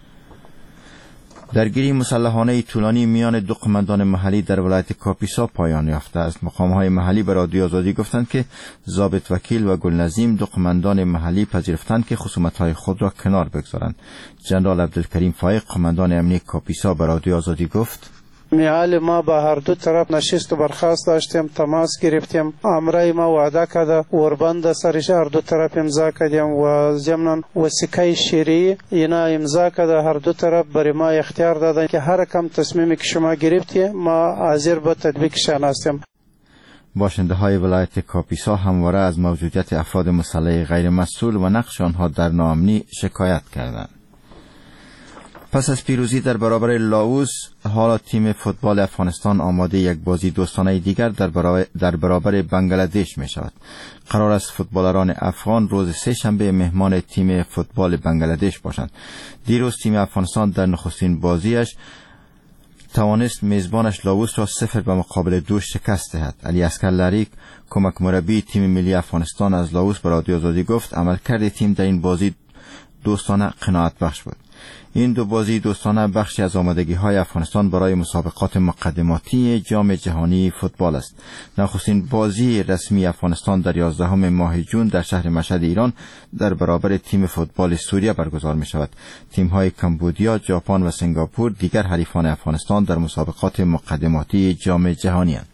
درگیری مسلحانه طولانی میان دو قماندان محلی در ولایت کاپیسا پایان یافته است. مقام‌های محلی به رادیو آزادی گفتند که ضابط وکیل و گلنظیم دو قماندان محلی پذیرفتند که خصومت‌های خود را کنار بگذارند. جنرال عبدالکریم فایق قماندان امنیتی کاپیسا به رادیو آزادی گفت: میال ما با هر دو طرف نشست و برخاست داشتیم، تماس گرفتیم. امرای ما وعده کرده وربند سرش هر دو طرف امضا کردیم و ضمن وثیقه شرعی اینا امضا کرده. هر دو طرف برای ما اختیار دادن که هر کم تصمیمی که شما گرفتی ما حاضر به تطبیقشان هستیم. باشنده های ولایت کاپیسا همواره از موجودیت افراد مسلح غیر مسئول و نقش آنها در ناامنی شکایت کردند. پس از پیروزی در برابر لاوس، حالا تیم فوتبال افغانستان آماده یک بازی دوستانه دیگر در برابر, در برابر بنگلادش می شود. قرار است فوتبالران افغان روز سه شنبه مهمان تیم فوتبال بنگلادش باشند. دیروز تیم افغانستان در نخستین بازیش توانست میزبانش لاوس را صفر به مقابل دو شکست دهد. علی اصغر لریک کمک مربی تیم ملی افغانستان از لاوس به رادیو آزادی گفت عملکرد تیم در این بازی دوستانه قناعت بخش بود. این دو بازی دوستانه بخشی از آمادگی‌های افغانستان برای مسابقات مقدماتی جام جهانی فوتبال است. نخستین بازی رسمی افغانستان در یازدهم ماه جون در شهر مشهد ایران در برابر تیم فوتبال سوریه برگزار می شود. تیم‌های کمبودیا، ژاپن و سنگاپور دیگر حریفان افغانستان در مسابقات مقدماتی جام جهانی اند.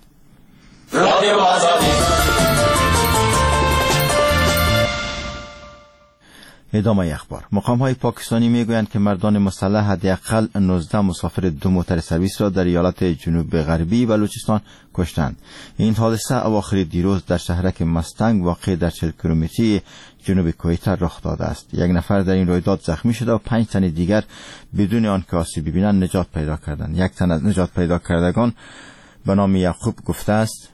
ادامه اخبار. مقام‌های پاکستانی میگویند که مردان مسلح حداقل نوزده مسافر دو موتر سرویس را در ایالت جنوب غربی بلوچستان کشتند. این حادثه اواخر دیروز در شهرک مستنگ واقع در چهل کیلومتری جنوب کویت رخ داده است. یک نفر در این رویداد زخمی شده و پنج تن دیگر بدون آنکه آسیب ببینند نجات پیدا کردند. یک تن از نجات پیدا کردگان به نام یعقوب گفته است: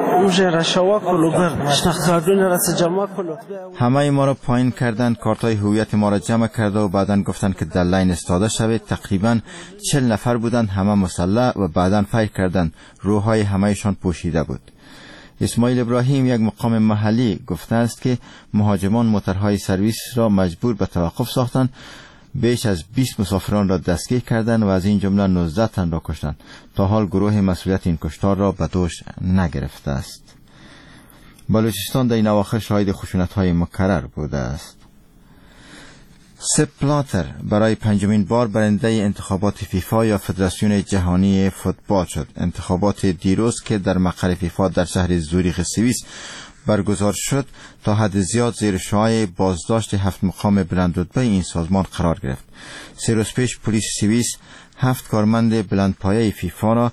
همه ما را پایین کردند، کارتای هویت ما را جمع کرده و بعداً گفتند که در لاین استاده شوید. تقریباً چهل نفر بودند، همه مسلح، و بعداً فکر کردند روحای همهشان پوشیده بود. اسماعیل ابراهیم یک مقام محلی گفته است که مهاجمان موترهای سرویس را مجبور به توقف ساختند. بیش از بیست مسافران را دستگیر کردند و از این جمله نوزده تن را کشتند. تا حال گروه مسئولیت این کشتار را به دوش نگرفته است. بلوچستان در این اواخر شاهد خشونت‌های مکرر بوده است. سپ بلاتر برای پنجمین بار برنده انتخابات فیفا یا فدراسیون جهانی فوتبال شد. انتخابات دیروز که در مقر فیفا در شهر زوریخ سوئیس برگزار شد تا حد زیاد زیر شعاع بازداشت هفت مقام بلندرتبه این سازمان قرار گرفت. سه روز پیش پلیس سوئیس هفت کارمند بلندپایه فیفا را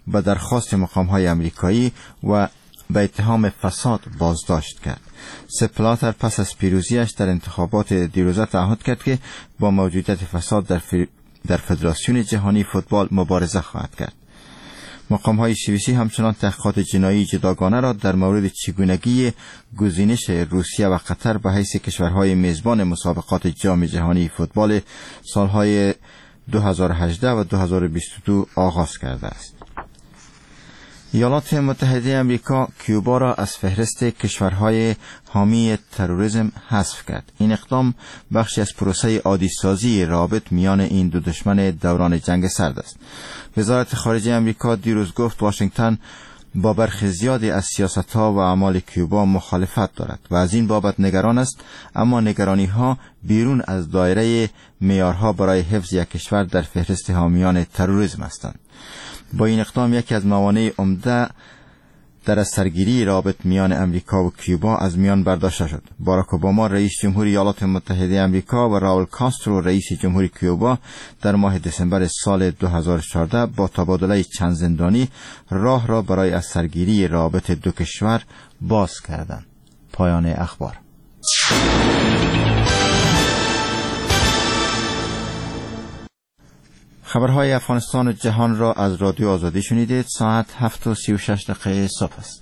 به درخواست مقام‌های آمریکایی و به اتهام فساد بازداشت کرد. سپ بلاتر پس از پیروزیش در انتخابات دیروزه تعهد کرد که با موجودیت فساد در, ف... در فدراسیون جهانی فوتبال مبارزه خواهد کرد. مقام‌های سوئیسی همچنان تحقیقات جنایی جداگانه را در مورد چگونگی گزینش روسیه و قطر به حیث کشورهای میزبان مسابقات جام جهانی فوتبال سالهای دو هزار و هجده و دو هزار و بیست و دو آغاز کرده است. ایالات متحده آمریکا کیوبا را از فهرست کشورهای حامی تروریسم حذف کرد. این اقدام بخشی از پروسه عادی سازی روابط میان این دو دشمن دوران جنگ سرد است. وزارت خارجه آمریکا دیروز گفت واشنگتن با برخی زیادی از سیاست‌ها و اعمال کیوبا مخالفت دارد و از این بابت نگران است، اما نگرانی‌ها بیرون از دایره معیارها برای حفظ یک کشور در فهرست حامیان تروریسم هستند. با این اقدام یکی از موانع عمده در سرگیری رابط میان امریکا و کیوبا از میان برداشته شد. باراک اوباما رئیس جمهوری ایالات متحده آمریکا و راول کاسترو رئیس جمهوری کیوبا در ماه دسامبر سال دو هزار و چهارده با تبادله چند زندانی راه را برای از سرگیری رابط دو کشور باز کردند. پایان اخبار. خبرهای افغانستان و جهان را از رادیو آزادی شنیدید. ساعت هفت و سی و شش دقیقه صبح است.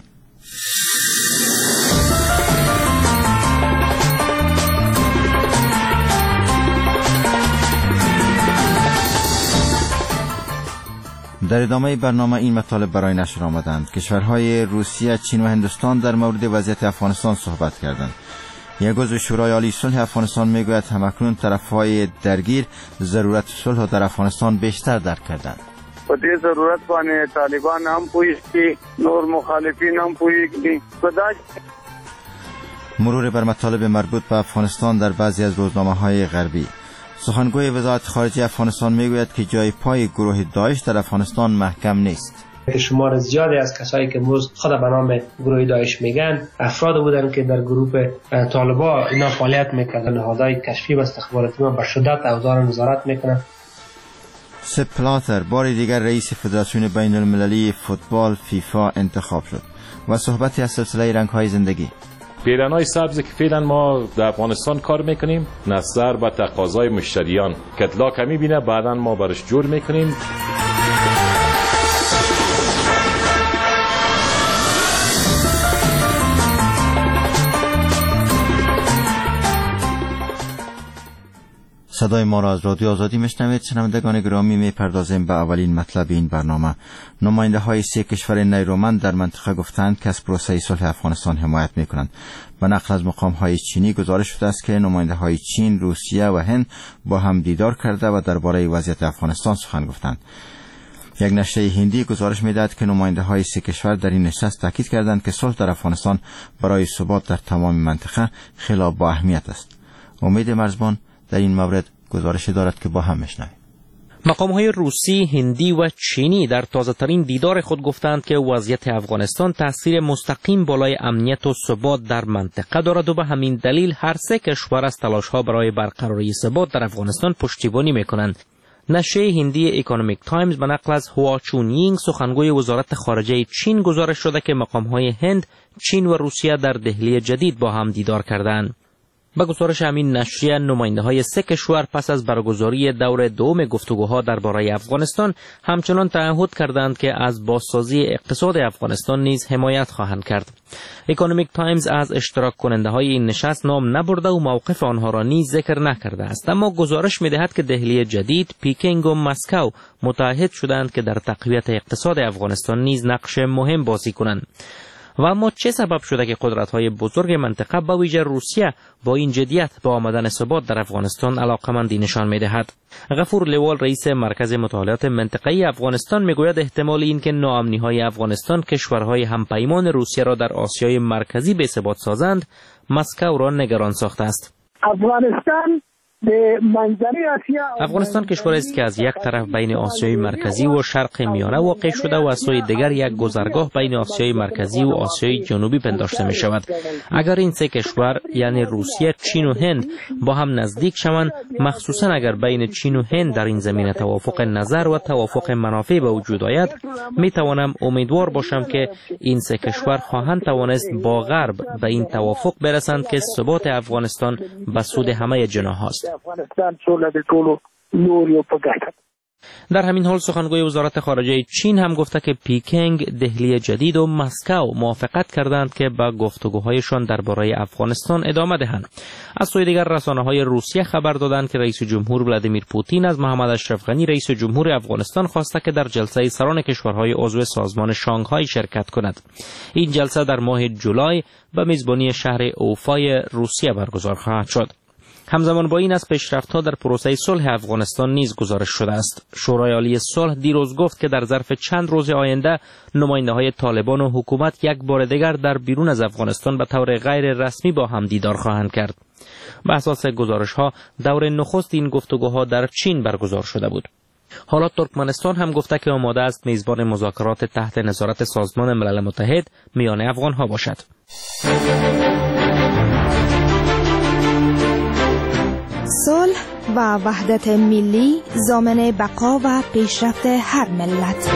در ادامه برنامه این مطالب برای نشر آمدند. کشورهای روسیه، چین و هندوستان در مورد وضعیت افغانستان صحبت کردند. یک عضو شورای عالی صلح افغانستان میگوید همکنون طرفهای درگیر ضرورت صلح در افغانستان بیشتر درک کردند. په دې ضرورت باندې طالبان هم پوهیږي، نور مخالفین هم پوهیږي. مرور بر مطالب مربوط به افغانستان در بعضی از روزنامه‌های غربی. سخنگوی وزارت خارجه افغانستان میگوید که جای پای گروه داعش در افغانستان محکم نیست. شمار زیادی از کسایی که امروز خود به نام گروه داعش میگن افراد بودن که در گروه طالبان اینا فعالیت میکردن. نهادهای کشفی و استخباراتی ما به شدت اوضاع نظارت میکنن. سپ بلاتر بار دیگر رئیس فدراسیون بین المللی فوتبال فیفا انتخاب شد و صحبتی از سلسله رنگ‌های زندگی. پیرنهای سبز که فعلا ما در افغانستان کار میکنیم نظر به تقاضای مشتریان که اطلاع کمی بینه بعدا ما برش جور میکنیم. صدای ما را از رادیو آزادی میشنوید. شنوندگان گرامی، میپردازیم به اولین مطلب این برنامه. نماینده های سه کشور نیرومند در منطقه گفتند که از پروسه صلح افغانستان حمایت میکنند. به نقل از مقام های چینی گزارش شده است که نماینده های چین، روسیه و هند با هم دیدار کرده و درباره وضعیت افغانستان سخن گفتند. یک نشریه هندی گزارش میدهد که نماینده های سه کشور در این نشست تاکید کردند که صلح در افغانستان برای ثبات در تمام منطقه خیلی با اهمیت است. امید مرزبان در این مورد گزارش دارد که با هم میشنویم. مقام‌های روسی، هندی و چینی در تازه‌ترین دیدار خود گفتند که وضعیت افغانستان تأثیر مستقیم بالای امنیت و ثبات در منطقه دارد و به همین دلیل هر سه کشور از تلاش‌ها برای برقراری ثبات در افغانستان پشتیبانی می‌کنند. نشریه هندی اکونومیک تایمز به نقل از هوا چونیینگ سخنگوی وزارت خارجه چین گزارش شده که مقام‌های هند، چین و روسیه در دهلی جدید با هم دیدار کردند. به گزارش همین نشریه نماینده‌های سه کشور پس از برگزاری دور دوم گفتگوها درباره افغانستان همچنان تعهد کردند که از بازسازی اقتصاد افغانستان نیز حمایت خواهند کرد. اکونومیک تایمز از اشتراک کننده های این نشست نام نبرده و موقف آنها را نیز ذکر نکرده است، اما گزارش می‌دهد که دهلی جدید، پیکنگ و مسکو متحد شدند که در تقویت اقتصاد افغانستان نیز نقش مهم بازی کنند. و اما چه سبب شده که قدرت‌های بزرگ منطقه به ویژه روسیه با این جدیت با آمدن ثبات در افغانستان علاقمندی نشان می‌دهد؟ غفور لیوال رئیس مرکز مطالعات منطقه‌ای افغانستان میگوید احتمال این که ناامنی‌های افغانستان کشورهای همپیمان روسیه را در آسیای مرکزی به ثبات سازند، مسکو را نگران ساخته است. افغانستان افغانستان کشوری است که از یک طرف بین آسیای مرکزی و شرق میانه واقع شده و از سوی دیگر یک گذرگاه بین آسیای مرکزی و آسیای جنوبی پنداشته می شود. اگر این سه کشور یعنی روسیه، چین و هند با هم نزدیک شوند، مخصوصا اگر بین چین و هند در این زمینه توافق نظر و توافق منافع به وجود آید، می توانم امیدوار باشم که این سه کشور خواهند توانست با غرب به این توافق برسند که ثبات افغانستان به سود همه جناح است. در همین حال سخنگوی وزارت خارجه چین هم گفته که پیکنگ، دهلی جدید و مسکو موافقت کردند که به گفتگوهایشان درباره افغانستان ادامه دهند. از سوی دیگر رسانه‌های روسیه خبر دادند که رئیس جمهور ولادیمیر پوتین از محمد اشرف غنی رئیس جمهور افغانستان خواسته که در جلسه سران کشورهای عضو سازمان شانگهای شرکت کند. این جلسه در ماه جولای به میزبانی شهر اوفای روسیه برگزار خواهد شد. همزمان با این از پیشرفت‌ها در پروسه صلح افغانستان نیز گزارش شده است. شورای عالی صلح دیروز گفت که در ظرف چند روز آینده نماینده‌های طالبان و حکومت یک بار دیگر در بیرون از افغانستان به طور غیر رسمی با هم دیدار خواهند کرد. بر اساس گزارش‌ها دور نخست این گفتگوها در چین برگزار شده بود. حالا ترکمنستان هم گفته که آماده است میزبان مذاکرات تحت نظارت سازمان ملل متحد میان افغان‌ها باشد. صلح و وحدت ملی ضامن بقا و پیشرفت هر ملت.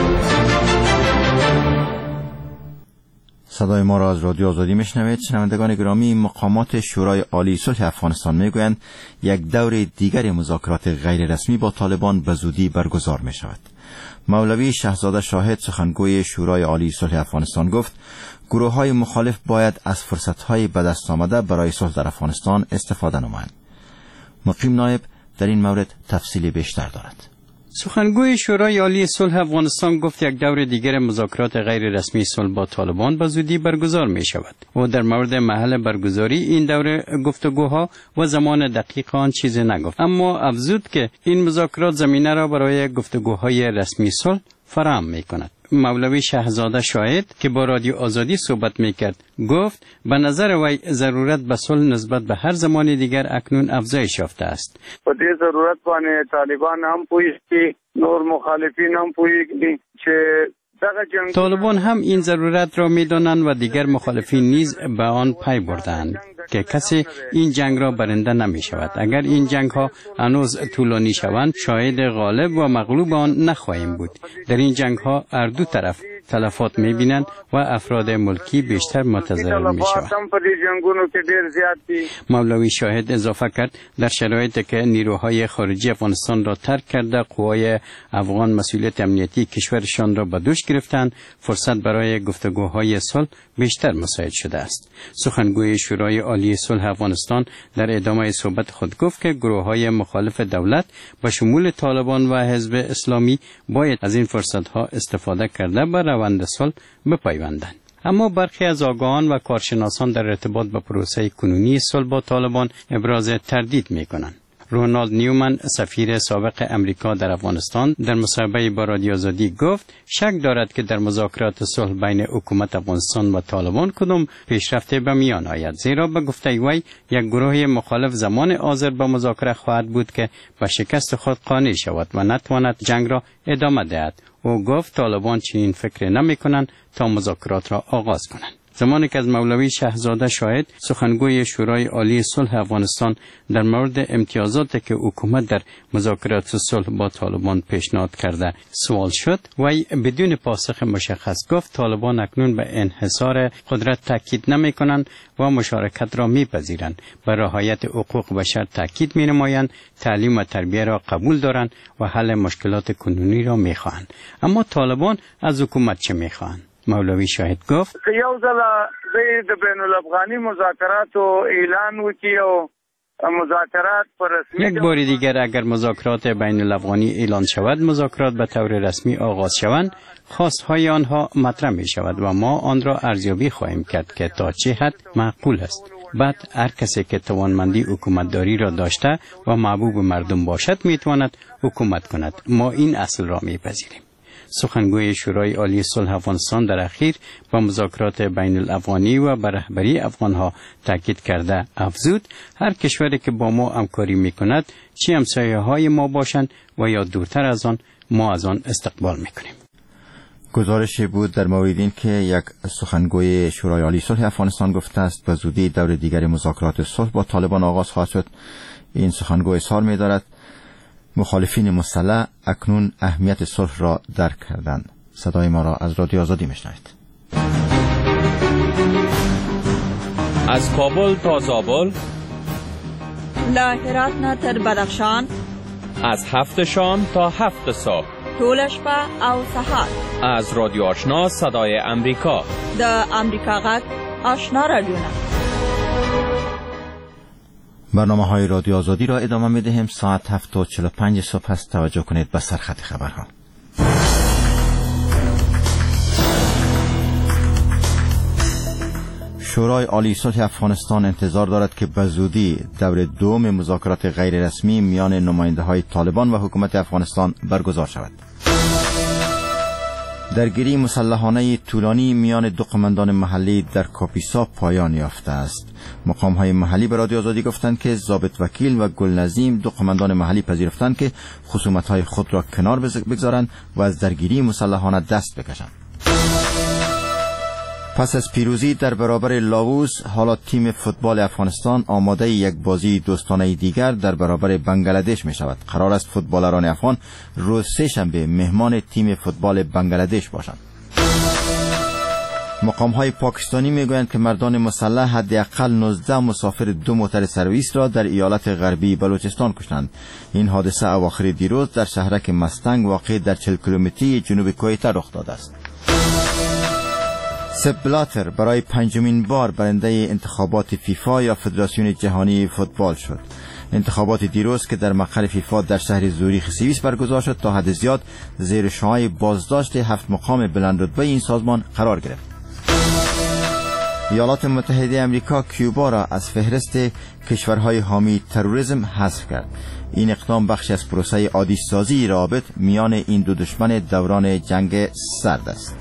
صدای ما را از رادیو آزادی میشنوید. شنوندگان گرامی، مقامات شورای عالی صلح افغانستان میگویند یک دور دیگر مذاکرات غیر رسمی با طالبان به زودی برگزار می شود. مولوی شهزاده شاهد، سخنگوی شورای عالی صلح افغانستان، گفت گروه های مخالف باید از فرصت های به دست آمده برای صلح در افغانستان استفاده نمایند. مقیم نایب در این مورد تفصیل بیشتر دارد. سخنگوی شورای عالی صلح افغانستان گفت یک دور دیگر مذاکرات غیر رسمی صلح با طالبان به زودی برگزار می شود. او در مورد محل برگزاری این دور گفتگوها و زمان دقیق آن چیزی نگفت، اما افزود که این مذاکرات زمینه را برای گفتگوهای رسمی صلح فراهم می کند. مولوی شهزاده شاهد که با رادیو آزادی صحبت میکرد گفت به نظر وی ضرورت به صلح نسبت به هر زمان دیگر اکنون افزایش یافته است. په دې ضرورت باندې طالبان هم پوهیږي، نور مخالفین هم پوهیږي چې طالبان هم این ضرورت را می‌دانند و دیگر مخالفین نیز به آن پی بردند که کسی این جنگ را برنده نمی شود. اگر این جنگ ها هنوز طولانی شوند شاید غالب و مغلوب آن نخواهیم بود. در این جنگ ها هر دو طرف تلفات می بینند و افراد ملکی بیشتر متضرر می شوند. مولوی شاهد اضافه کرد در شرایطی که نیروهای خارجی افغانستان را ترک کرده قوای افغان مسئولیت امنیتی کشورشان را به دوش گرفتند، فرصت برای گفتگوهای صلح بیشتر مساعد شده است. سخنگوی شورای عالی صلح افغانستان در ادامه صحبت خود گفت که گروه‌های مخالف دولت با شمول طالبان و حزب اسلامی باید از این فرصت‌ها استفاده کرده به روند صلح بپیوندند. اما برخی از آگاهان و کارشناسان در ارتباط با پروسه کنونی صلح با طالبان ابراز تردید می‌کنند. رونالد نیومن، سفیر سابق امریکا در افغانستان، در مصاحبه با رادیو آزادی گفت شک دارد که در مذاکرات صلح بین حکومت افغانستان و طالبان کدام پیشرفتی به میان آید، زیرا به گفته وی یک گروه مخالف زمان حاضر به مذاکره خواهد بود که به شکست خود قانع شود و نتواند جنگ را ادامه دهد. او گفت طالبان چنین فکر نمی کنند تا مذاکرات را آغاز کنند. زمانی که از مولوی شهزاده شاهد، سخنگوی شورای عالی صلح افغانستان، در مورد امتیازاتی که حکومت در مذاکرات صلح با طالبان پیشنهاد کرده سوال شد، وی بدون پاسخ مشخص گفت طالبان اکنون به انحصار قدرت تاکید نمی کنند و مشارکت را می پذیرند، به رعایت حقوق بشر تاکید می نمایند، تعلیم و تربیت را قبول دارند و حل مشکلات کنونی را می خواهند. اما طالبان از حکومت چه می خواهند؟ مولوی شاهد گفت که یو ځله د بین الافغاني مذاکراتو اعلان وکړي او مذاکرات پر رسمی یک بار دیگر اگر مذاکرات بین الافغانی اعلان شود، مذاکرات به طور رسمی آغاز شوند، خواستهای آنها مطرح می شود و ما آن را ارزیابی خواهیم کرد که تا چه حد معقول است. بعد هر کسی که توانمندی حکومتداری را داشته و محبوب مردم باشد می تواند حکومت کند. ما این اصل را می پذیریم. سخنگوی شورای عالی صلح افغانستان در اخیر با مذاکرات بین الافغانی و بر رهبری افغانها تاکید کرده افزود هر کشوری که با ما همکاری میکند چه همسایه های ما باشند و یا دورتر از آن ما از آن استقبال میکنیم. گزارشی بود در مورد این که یک سخنگوی شورای عالی صلح افغانستان گفته است به زودی دور دیگر مذاکرات صلح با طالبان آغاز خواهد شد. این سخنگوی اظهار می‌دارد مخالفین مسلح اکنون اهمیت صلح را درک کردند. صدای ما را از رادیو آزادی میشنوید. از کابل تا زابل، له هرات نه تر بدخشان، از هفت شام تا هفت صبح، ټول شپه او سهار، از رادیو آشنا صدای امریکا، د امریکا غږ آشنا رادیونا. برنامه های رادیو آزادی را ادامه می دهیم. ساعت هفت و چهل و پنج صبح است. توجه کنید به سرخط خبرها. شورای عالی صلح افغانستان انتظار دارد که به زودی دور دوم مذاکرات غیر رسمی میان نماینده های طالبان و حکومت افغانستان برگزار شود. درگیری مسلحانه طولانی میان دو قماندان محلی در کاپیسا پایان یافته است. مقام های محلی به رادیو آزادی گفتند که ضابط وکیل و گل نظیم دو قماندان محلی پذیرفتند که خصومت های خود را کنار بگذارند و از درگیری مسلحانه دست بکشند. پس از پیروزی در برابر لاووس، حالا تیم فوتبال افغانستان آماده یک بازی دوستانه دیگر در برابر بنگلادش می شود. قرار است فوتبالران افغان روز سه شنبه مهمان تیم فوتبال بنگلادش باشند. مقام های پاکستانی می گویند که مردان مسلح حداقل نوزده مسافر دو موتر سرویس را در ایالت غربی بلوچستان کشتند. این حادثه اواخر دیروز در شهرک مستنگ واقع در چهل کیلومتری جنوب کویته رخ داده است. سپ بلاتر برای پنجمین بار برنده انتخابات فیفا یا فدراسیون جهانی فوتبال شد. انتخابات دیروز که در مقر فیفا در شهر زوریخ سوئیس برگزار شد تا حد زیاد زیر شعاع بازداشت هفت مقام بلند رتبه این سازمان قرار گرفت. ایالات متحده آمریکا کیوبا را از فهرست کشورهای حامی تروریسم حذف کرد. این اقدام بخشی از پروسه عادی سازی روابط میان این دو دشمن دوران جنگ سرد است.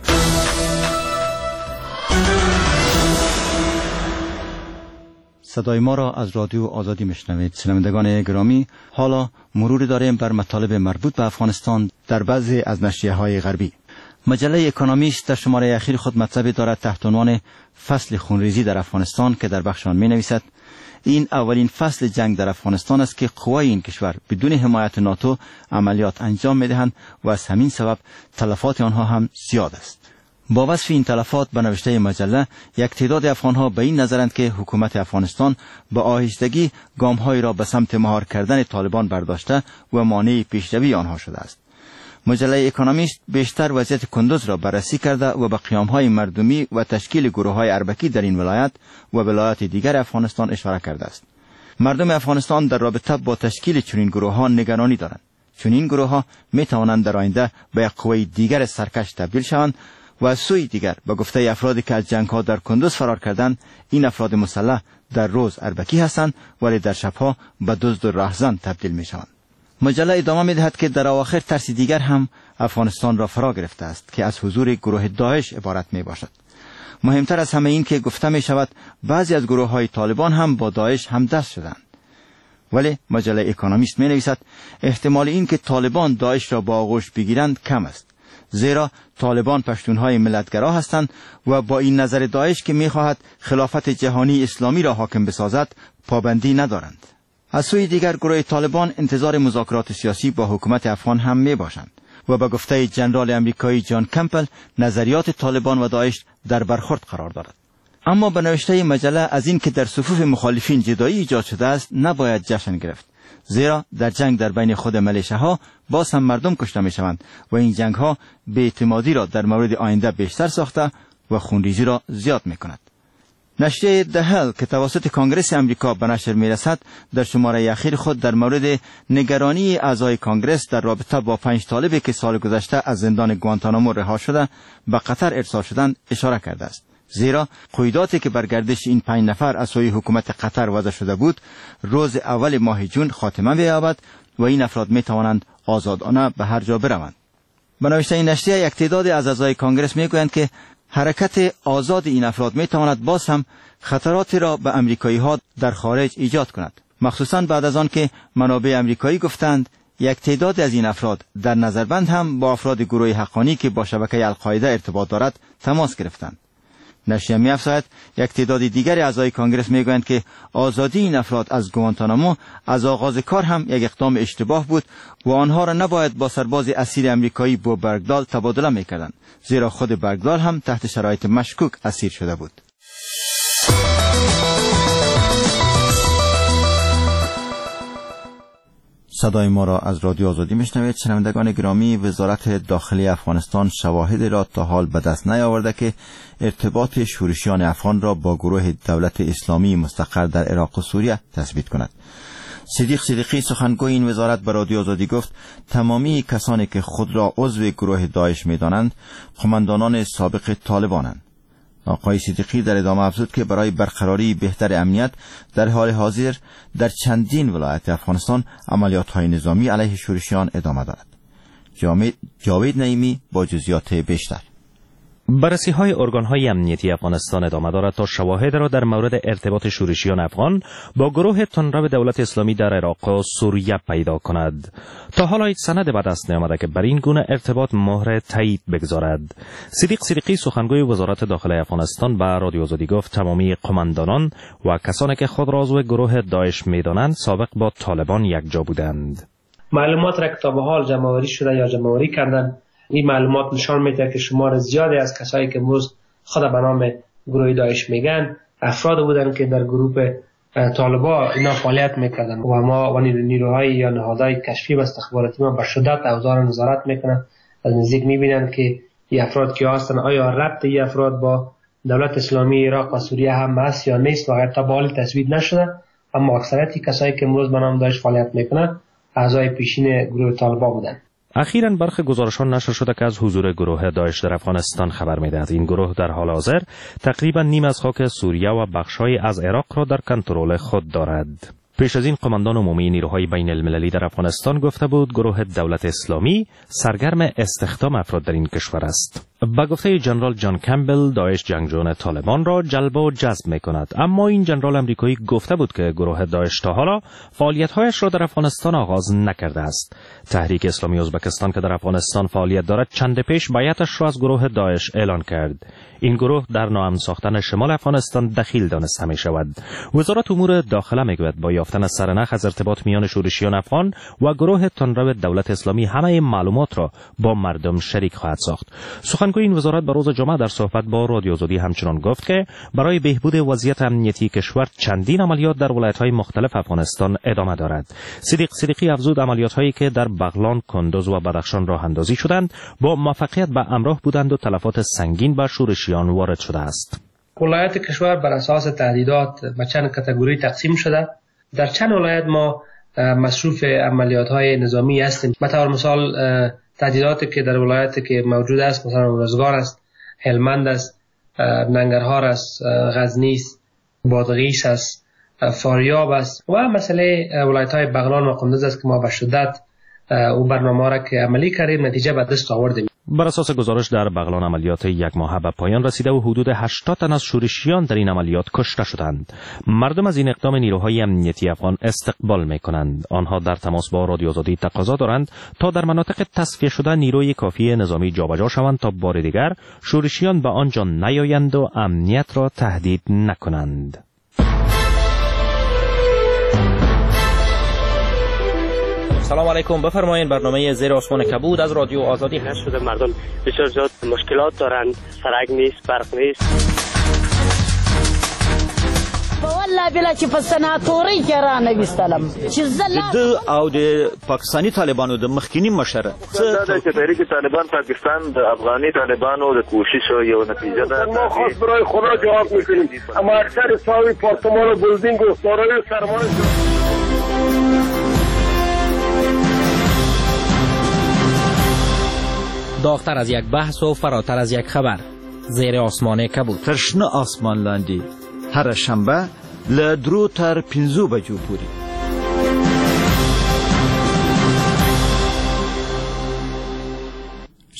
صدای ما را از رادیو آزادی میشنوید. شنوندگان گرامی، حالا مروری داریم بر مطالب مربوط به افغانستان در بعضی از نشریه‌های غربی. مجله اکونومیست در شماره اخیر خود مطلبی دارد تحت عنوان فصل خونریزی در افغانستان که در بخش آن می‌نویسد این اولین فصل جنگ در افغانستان است که قوای این کشور بدون حمایت ناتو عملیات انجام می‌دهند و از همین سبب تلفات آنها هم زیاد است. با وصف این تلفات به نوشته مجله، یک تعداد افغانها به این نظرند که حکومت افغانستان با آهستگی گام‌هایی را به سمت مهار کردن طالبان برداشته و مانع پیشروی آنها شده است. مجله اکونومیست بیشتر وضعیت کندوز را بررسی کرده و به قیام‌های مردمی و تشکیل گروه‌های اربکی در این ولایت و ولایات دیگر افغانستان اشاره کرده است. مردم افغانستان در رابطه با تشکیل چنین گروه‌ها نگرانی دارند، چون این گروه‌ها می‌توانند در آینده به یک قوه دیگر سرکش تبدیل شوند و از سوی دیگر به گفته افرادی که از جنگ‌ها در کندوز فرار کردند، این افراد مسلح در روز اربکی هستند ولی در شب‌ها به دزد و راهزن تبدیل می‌شوند. مجله ادامه می‌دهد که در اواخر ترسی دیگر هم افغانستان را فرا گرفته است که از حضور گروه داعش عبارت میباشد. مهمتر از همه این که گفته می شود بعضی از گروه‌های طالبان هم با داعش همدست شدند. ولی مجله اکونومیست می نویسد احتمال این که طالبان داعش را با آغوش بگیرند کم است، زیرا طالبان پشتونهای ملتگرا هستند و با این نظر داعش که می خواهد خلافت جهانی اسلامی را حاکم بسازد پابندی ندارند. از سوی دیگر گروه طالبان انتظار مذاکرات سیاسی با حکومت افغان هم می باشند و به گفته جنرال امریکایی جان کمپل نظریات طالبان و داعش در برخورد قرار دارد. اما به نوشته مجله از این که در صفوف مخالفین جدایی ایجاد شده است نباید جشن گرفت، زیرا در جنگ در بین خود ملیشه‌ها باز هم مردم کشته می شوند و این جنگ‌ها بی‌اعتمادی را در مورد آینده بیشتر ساخته و خونریزی را زیاد می کند. نشریه ده هل که توسط کنگره امریکا به نشر می رسد در شماره اخیر خود در مورد نگرانی اعضای کنگره در رابطه با پنج طالبی که سال گذشته از زندان گوانتانامو رها شده به قطر ارسال شدند اشاره کرده است، زیرا قیوداتی که بر گردش این پنج نفر از سوی حکومت قطر وضع شده بود روز اول ماه جون خاتمه بیابد و این افراد می توانند آزادانه به هر جا بروند. به نوشته این نشریه یک تعداد از اعضای کانگرس میگویند که حرکت آزاد این افراد میتواند باز هم خطراتی را به امریکایی ها در خارج ایجاد کند، مخصوصا بعد از آن که منابع امریکایی گفتند یک تعداد از این افراد در نظربند هم با افراد گروه حقانی که با شبکه القاعده ارتباط دارد تماس گرفتند. نشریه می‌افزاید یک تعداد دیگر اعضای کانگرس میگویند که آزادی این افراد از گوانتانامو از آغاز کار هم یک اقدام اشتباه بود و آنها را نباید با سرباز اسیر امریکایی بو برگدال تبادله میکردند، زیرا خود برگدال هم تحت شرایط مشکوک اسیر شده بود. صدای ما را از رادیو آزادی میشنوید. شنوندگان گرامی، وزارت داخلی افغانستان شواهد را تا حال به دست نیاورده که ارتباط شورشیان افغان را با گروه دولت اسلامی مستقر در عراق و سوریه تثبیت کند. صدیق صدیقی سخنگوی این وزارت به رادیو آزادی گفت تمامی کسانی که خود را عضو گروه داعش می‌دانند قماندانان سابق طالبانند. آقای صدیقی در ادامه افزود که برای برقراری بهتر امنیت در حال حاضر در چندین ولایت افغانستان عملیات‌های نظامی علیه شورشیان ادامه دارد. جاوید نعیمی با جزئیات بیشتر. بررسی های ارگان های امنیتی افغانستان ادامه دارد تا شواهد را در مورد ارتباط شورشیان افغان با گروه تندرو دولت اسلامی در عراق و سوریه پیدا کند. تا حالا هیچ سند به دست نیامده که بر این گونه ارتباط مهر تایید بگذارد. صدیق صدیقی سخنگوی وزارت داخلی افغانستان به رادیو آزادی گفت تمامی قماندانان و کسانی که خود را عضو گروه داعش می‌دانند سابق با طالبان یکجا بودند. معلومات را که تا به حال جمع‌آوری شده یا جمع‌آوری کردند، این معلومات نشان میده که شمار زیادی از کسایی که امروز خود به نام گروه داعش میگن افراد بودن که در گروه طالبان اینا فعالیت میکردن و ما و نیروهای یا نهادهای کشفی و استخباراتی ما به شدت اوضاع نظارت میکنن، از نزدیک میبینن که این افراد که هستن آیا ربط این افراد با دولت اسلامی عراق و سوریه هم هست یا نیست و تا به حال تثبیت نشده، اما اکثریت کسایی که امروز به نام داعش فعالیت میکنن اعضای پیشین گروه طالبان بودن. اخیراً برخی گزارشان نشر شده که از حضور گروه داعش در افغانستان خبر می‌دهد. این گروه در حال حاضر تقریباً نیم از خاک سوریه و بخش‌های از عراق را در کنترل خود دارد. پیش از این قماندان عمومی نیروهای بین المللی در افغانستان گفته بود گروه دولت اسلامی سرگرم استخدام افراد در این کشور است. با گفته جنرال جان کمبل داعش جنگجویان طالبان را جلب و جذب می‌کند، اما این جنرال آمریکایی گفته بود که گروه داعش تا حالا فعالیت‌هایش را در افغانستان آغاز نکرده است. تحریک اسلامی ازبکستان که در افغانستان فعالیت دارد چند پیش بیعتش را از گروه داعش اعلان کرد. این گروه در ناامن ساختن شمال افغانستان دخیل دانسته می شود. وزارت امور داخله میگوید با یافتن سرنخ از ارتباط میان شورشیان افغان و گروه تندرو دولت اسلامی همه معلومات را با مردم شریک خواهد ساخت. سخنگوی این وزارت به روز جمعه در صحبت با رادیو آزادی همچنان گفت که برای بهبود وضعیت امنیتی کشور چندین عملیات در ولایت‌های مختلف افغانستان ادامه دارد. صدیق صدیقی افزود عملیات‌هایی که در بغلان، کندوز و بدخشان راه اندازی شدند با موفقیت به همراه بودند و تلفات سنگین بر شورشیان وارد شده است. ولایت کشور بر اساس تهدیدات به چند کاتگوری تقسیم شده. در چند ولایت ما مصروف عملیات‌های نظامی هستیم. مثلا مثال تهدیداتی که در ولایتی که موجود است مثلا روزگار است، هلمند است، ننگرهار است، غزنی است، بادغیس است، فاریاب است و مسئله ولایت‌های بغلان و کندوز است که ما به شدت او برنامه را که عملی کردیم نتیجه به دست آوردیم. بر اساس گزارش در بغلان عملیات یک ماهه به پایان رسیده و حدود هشتاد تن از شورشیان در این عملیات کشته شدند. مردم از این اقدام نیروهای امنیتی افغان استقبال می‌کنند. آنها در تماس با رادیو آزادی تقاضا دارند تا در مناطق تصفیه شده نیروی کافی نظامی جابجا شوند تا بار دیگر شورشیان به آنجا نیایند و امنیت را تهدید نکنند. سلام علیکم، بفرمایید. برنامه زیر آسمان کبود از رادیو آزادی هست. شده مردم بسیار زیاد مشکلات دارند، سرک نیست، برق نیست. والله بلا چې په سناتوري کې را نه وستلم چې زلا د او د پاکستاني طالبانو د مخکینی مشر څه د تحریک طالبان پاکستان د افغاني طالبانو د کوشش یو نتیجه ده. ما خاص برای خدا جواب میکنیم، اما اکثر ساوی پارتمان و بلدینگ و دارای سرمایه داغتر از یک بحث و فراتر از یک خبر. زیر آسمان کبود. ترشنه آسمان لاندی هر شنبه له درو تر پنځو بجو پورې.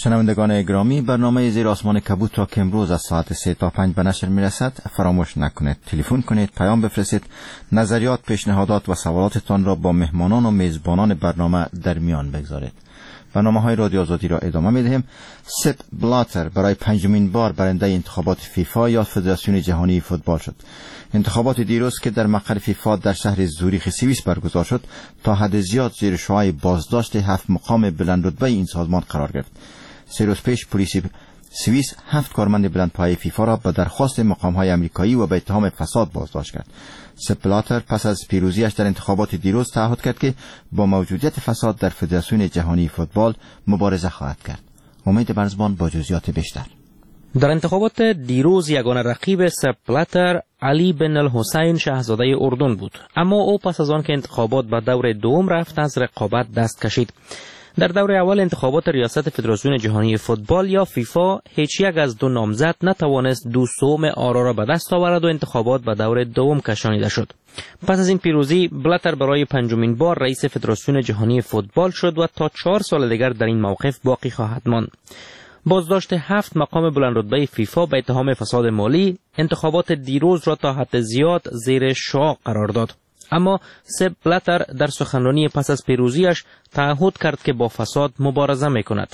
شنوندگان گرامی، برنامه زیر آسمان کبود تا که امروز از ساعت سه تا پنج به نشر میرسد. فراموش نکنید تلفن کنید، پیام بفرستید، نظریات، پیشنهادات و سوالاتتان را با مهمانان و میزبانان برنامه در میان بگذارید. برنامه های رادیو آزادی را ادامه میدهیم. سپ بلاتر برای پنجمین بار برنده انتخابات فیفا یا فدراسیون جهانی فوتبال شد. انتخابات دیروز که در مقر فیفا در شهر زوریخ سوئیس برگزار شد تا حد زیاد زیر شعاع بازداشت هفت مقام بلندرتبه این سازمان قرار گرفت. سه روز پیش پلیس سوئیس هفت کارمند بلندپایه فیفا را به درخواست مقام‌های آمریکایی و به اتهام فساد بازداشت کرد. سپ بلاتر پس از پیروزیش در انتخابات دیروز تعهد کرد که با موجودیت فساد در فدراسیون جهانی فوتبال مبارزه خواهد کرد. امید برزبان با جزئیات بیشتر. در انتخابات دیروز یگانه رقیب سپ بلاتر علی بن الحسین شاهزاده اردن بود، اما او پس از آن که انتخابات به دور دوم رفت از رقابت دست کشید. در دور اول انتخابات ریاست فدراسیون جهانی فوتبال یا فیفا هیچ یک از دو نامزد نتوانست دوستوم آرا را به دست آورد و انتخابات به دور دوم کشانیده شد. پس از این پیروزی بلاتر برای پنجمین بار رئیس فدراسیون جهانی فوتبال شد و تا چهار سال دیگر در این موقف باقی خواهد ماند. بازداشت هفت مقام بلندرتبه فیفا به اتهام فساد مالی انتخابات دیروز را تا حد زیاد زیر شعاع قرار داد. اما سپ بلاتر در سخنرانی پس از پیروزیش تعهد کرد که با فساد مبارزه میکند.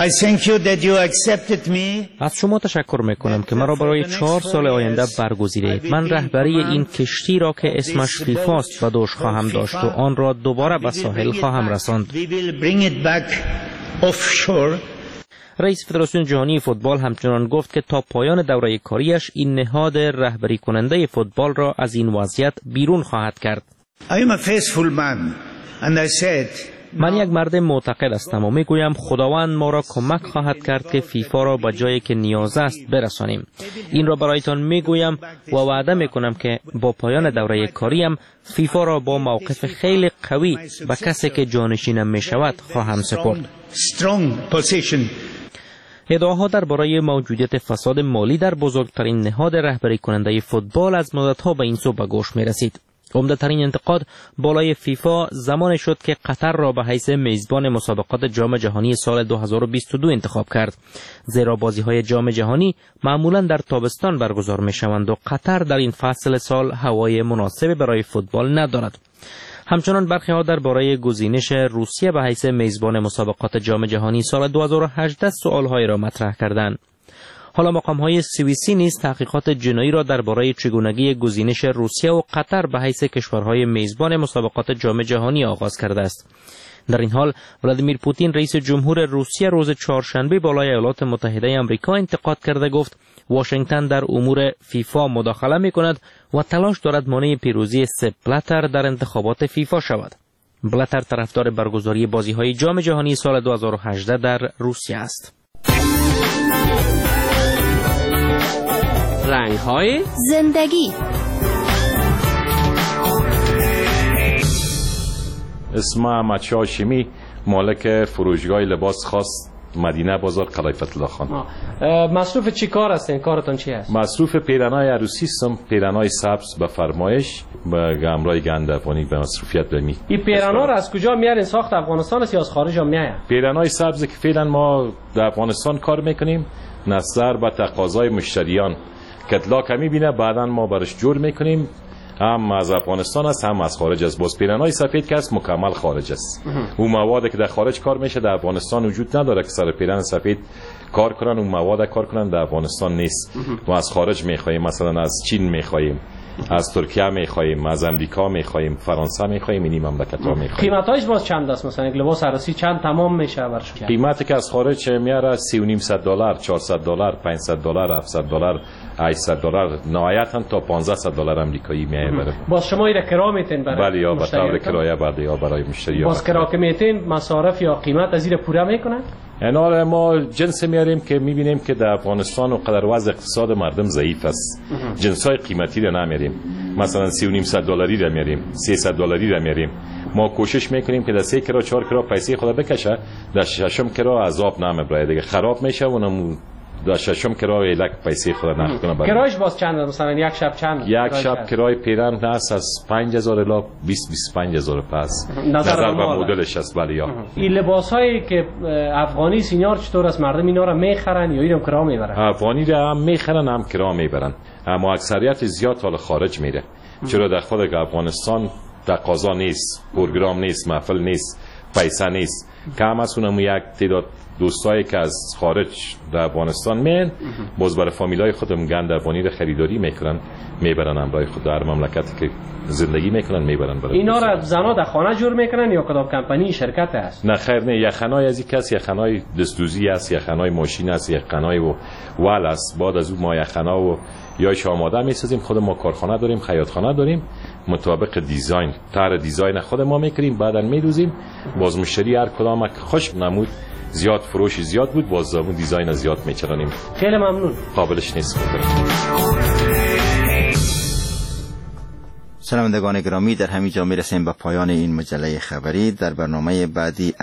از شما تشکر میکنم که مرا برای چهار سال آینده برگزیدید. من رهبری این کشتی را که اسمش فیفاست به دوش خواهم داشت و آن را دوباره به ساحل خواهم رساند. رئیس فدراسیون جهانی فوتبال همچنان گفت که تا پایان دوره کاریش این نهاد رهبری کننده فوتبال را از این وضعیت بیرون خواهد کرد. من یک مرد معتقد هستم و میگویم خداوند ما را کمک خواهد کرد که فیفا را به جایی که نیاز است برسانیم. این را برایتان میگویم و وعده میکنم که با پایان دوره کاریم فیفا را با موقف خیلی قوی به کسی که جانشینم میشود خواهم سپرد. ادعاها درباره موجودیت فساد مالی در بزرگترین نهاد رهبری کننده فوتبال از مدت‌ها به این سو به گوش می‌رسید. عمده‌ترین انتقاد بالای فیفا زمانی شد که قطر را به حیث میزبان مسابقات جام جهانی سال دو هزار و بیست و دو انتخاب کرد، زیرا بازی‌های جام جهانی معمولاً در تابستان برگزار می‌شوند و قطر در این فصل سال هوای مناسب برای فوتبال ندارد. همچنان برخی ها درباره گزینش روسیه به حیث میزبان مسابقات جام جهانی سال دو هزار و هجده سوال‌هایی را مطرح کردند. حالا مقام‌های سوئیسی نیز تحقیقات جنایی را درباره چگونگی گزینش روسیه و قطر به حیث کشورهای میزبان مسابقات جام جهانی آغاز کرده است. در این حال ولادیمیر پوتین رئیس جمهور روسیه روز چهارشنبه بالای ایالات متحده آمریکا انتقاد کرده گفت واشنگتن در امور فیفا مداخله می‌کند و تلاش دارد مانع پیروزی سپ بلاتر در انتخابات فیفا شود. بلاتر طرفدار برگزاری بازی‌های جام جهانی سال دو هزار و هجده در روسیه است. رنگ‌های زندگی. اسمم احمدشاه هاشمی، مالک فروشگاه لباس خاص مدینه بازار قلعه فتح‌الله خان. مصروف چی کار هستین؟ کارتون چی است؟ مصروف پیرنای عروسی هستم، پیرنای سبز به فرمایش به گمرای گندفانی به مصروفیت بمی. این پیرنا رو از کجا میارین؟ ساخت افغانستان است یا از خارج هم میاد؟ پیرنای سبز که فعلا ما در افغانستان کار میکنیم، نظر به تقاضای مشتریان که اطلاع کمی بینه بعدا ما برش جور میکنیم، هم از افغانستان است هم از خارج است. باز پیرنای سفید که است مکمل خارج است. اون مواد که در خارج کار میشه در افغانستان وجود نداره که سر پیرن سفید کار کنن، اون مواد کار کنن در افغانستان نیست. ما از خارج میخوایم، مثلا از چین میخوایم، از ترکیه میخوایم، از امریکا میخوایم، فرانسه میخوایم، این مملکت‌ها میخوایم. قیمتاش باز چند است؟ مثلا یک لباس عروسی چند تمام میشه برش؟ قیمتی که از خارج میاره سه و نیم صد دلار، چهارصد دلار، پانصد دلار، هفتصد دلار، هشتصد دلار، نهایتا تا پانزده دلار آمریکایی میاره. باز شما این کرایه میتین برای؟ بله، یا به طور کرایه بعد یا برای مشتری. باز کرایه که میتین مصارف یا قیمت از این پوره میکنه؟ اینا ما جنس میاریم که میبینیم که در افغانستان و قدر وضع اقتصاد مردم ضعیف است. جنسای قیمتی رو نمیاریم، مثلا سی و نیم صد دلاری رو میاریم، سیصد دلاری رو میاریم. ما کوشش میکنیم که در سه کرا چهار کرا پیسه خود بکشه، در ششم کرا عذاب نمیبره دیگه، خراب میشه و در ششم کرای لک پیسه خود نقد کنه. کرایش باز چند مثلا یک شب چند؟ یک شب کرای پیرن هست از پنج هزار الی بیست بیست و پنج هزار پس. نظر به مدلش است. ولی یا این لباسایی که افغانی سینیار چطور است؟ مردم اینا را میخرن یا اینم کرا میبرن؟ افغانی را هم میخرن هم کرا میبرن. اما اکثریت زیاد حال خارج میره. چرا در خود افغانستان تقاضا نیست، پروگرام نیست، محفل نیست، پیسه نیست. کم از اونم یک تعداد دوستایی که از خارج در افغانستان میان باز برای فامیلای خودم گند افغانی را خریداری میکنن میبرن همراه خود در مملکتی که زندگی میکنن میبرن. برای اینا را زنا در خانه جور میکنن یا کدام کمپانی شرکت است؟ نه خیر نه، یخنای از یک کس یخنای دستوزی است، یخنای ماشین است، یخنای و ول است. بعد از اون ما یخنا و یایش آماده میسازیم. خود ما کارخانه داریم، خیاطخانه داریم، مطابق دیزاین طرح دیزاین خود ما میکنیم، بعدا میدوزیم. باز مشتری هر کدام که خوش نمود زیاد فروش زیاد بود باز اون دیزاین زیاد میچرانیم. خیلی ممنون. قابلش نیست. شنوندگان گرامی، در همین جا میرسیم به پایان این مجله خبری. در برنامه بعدی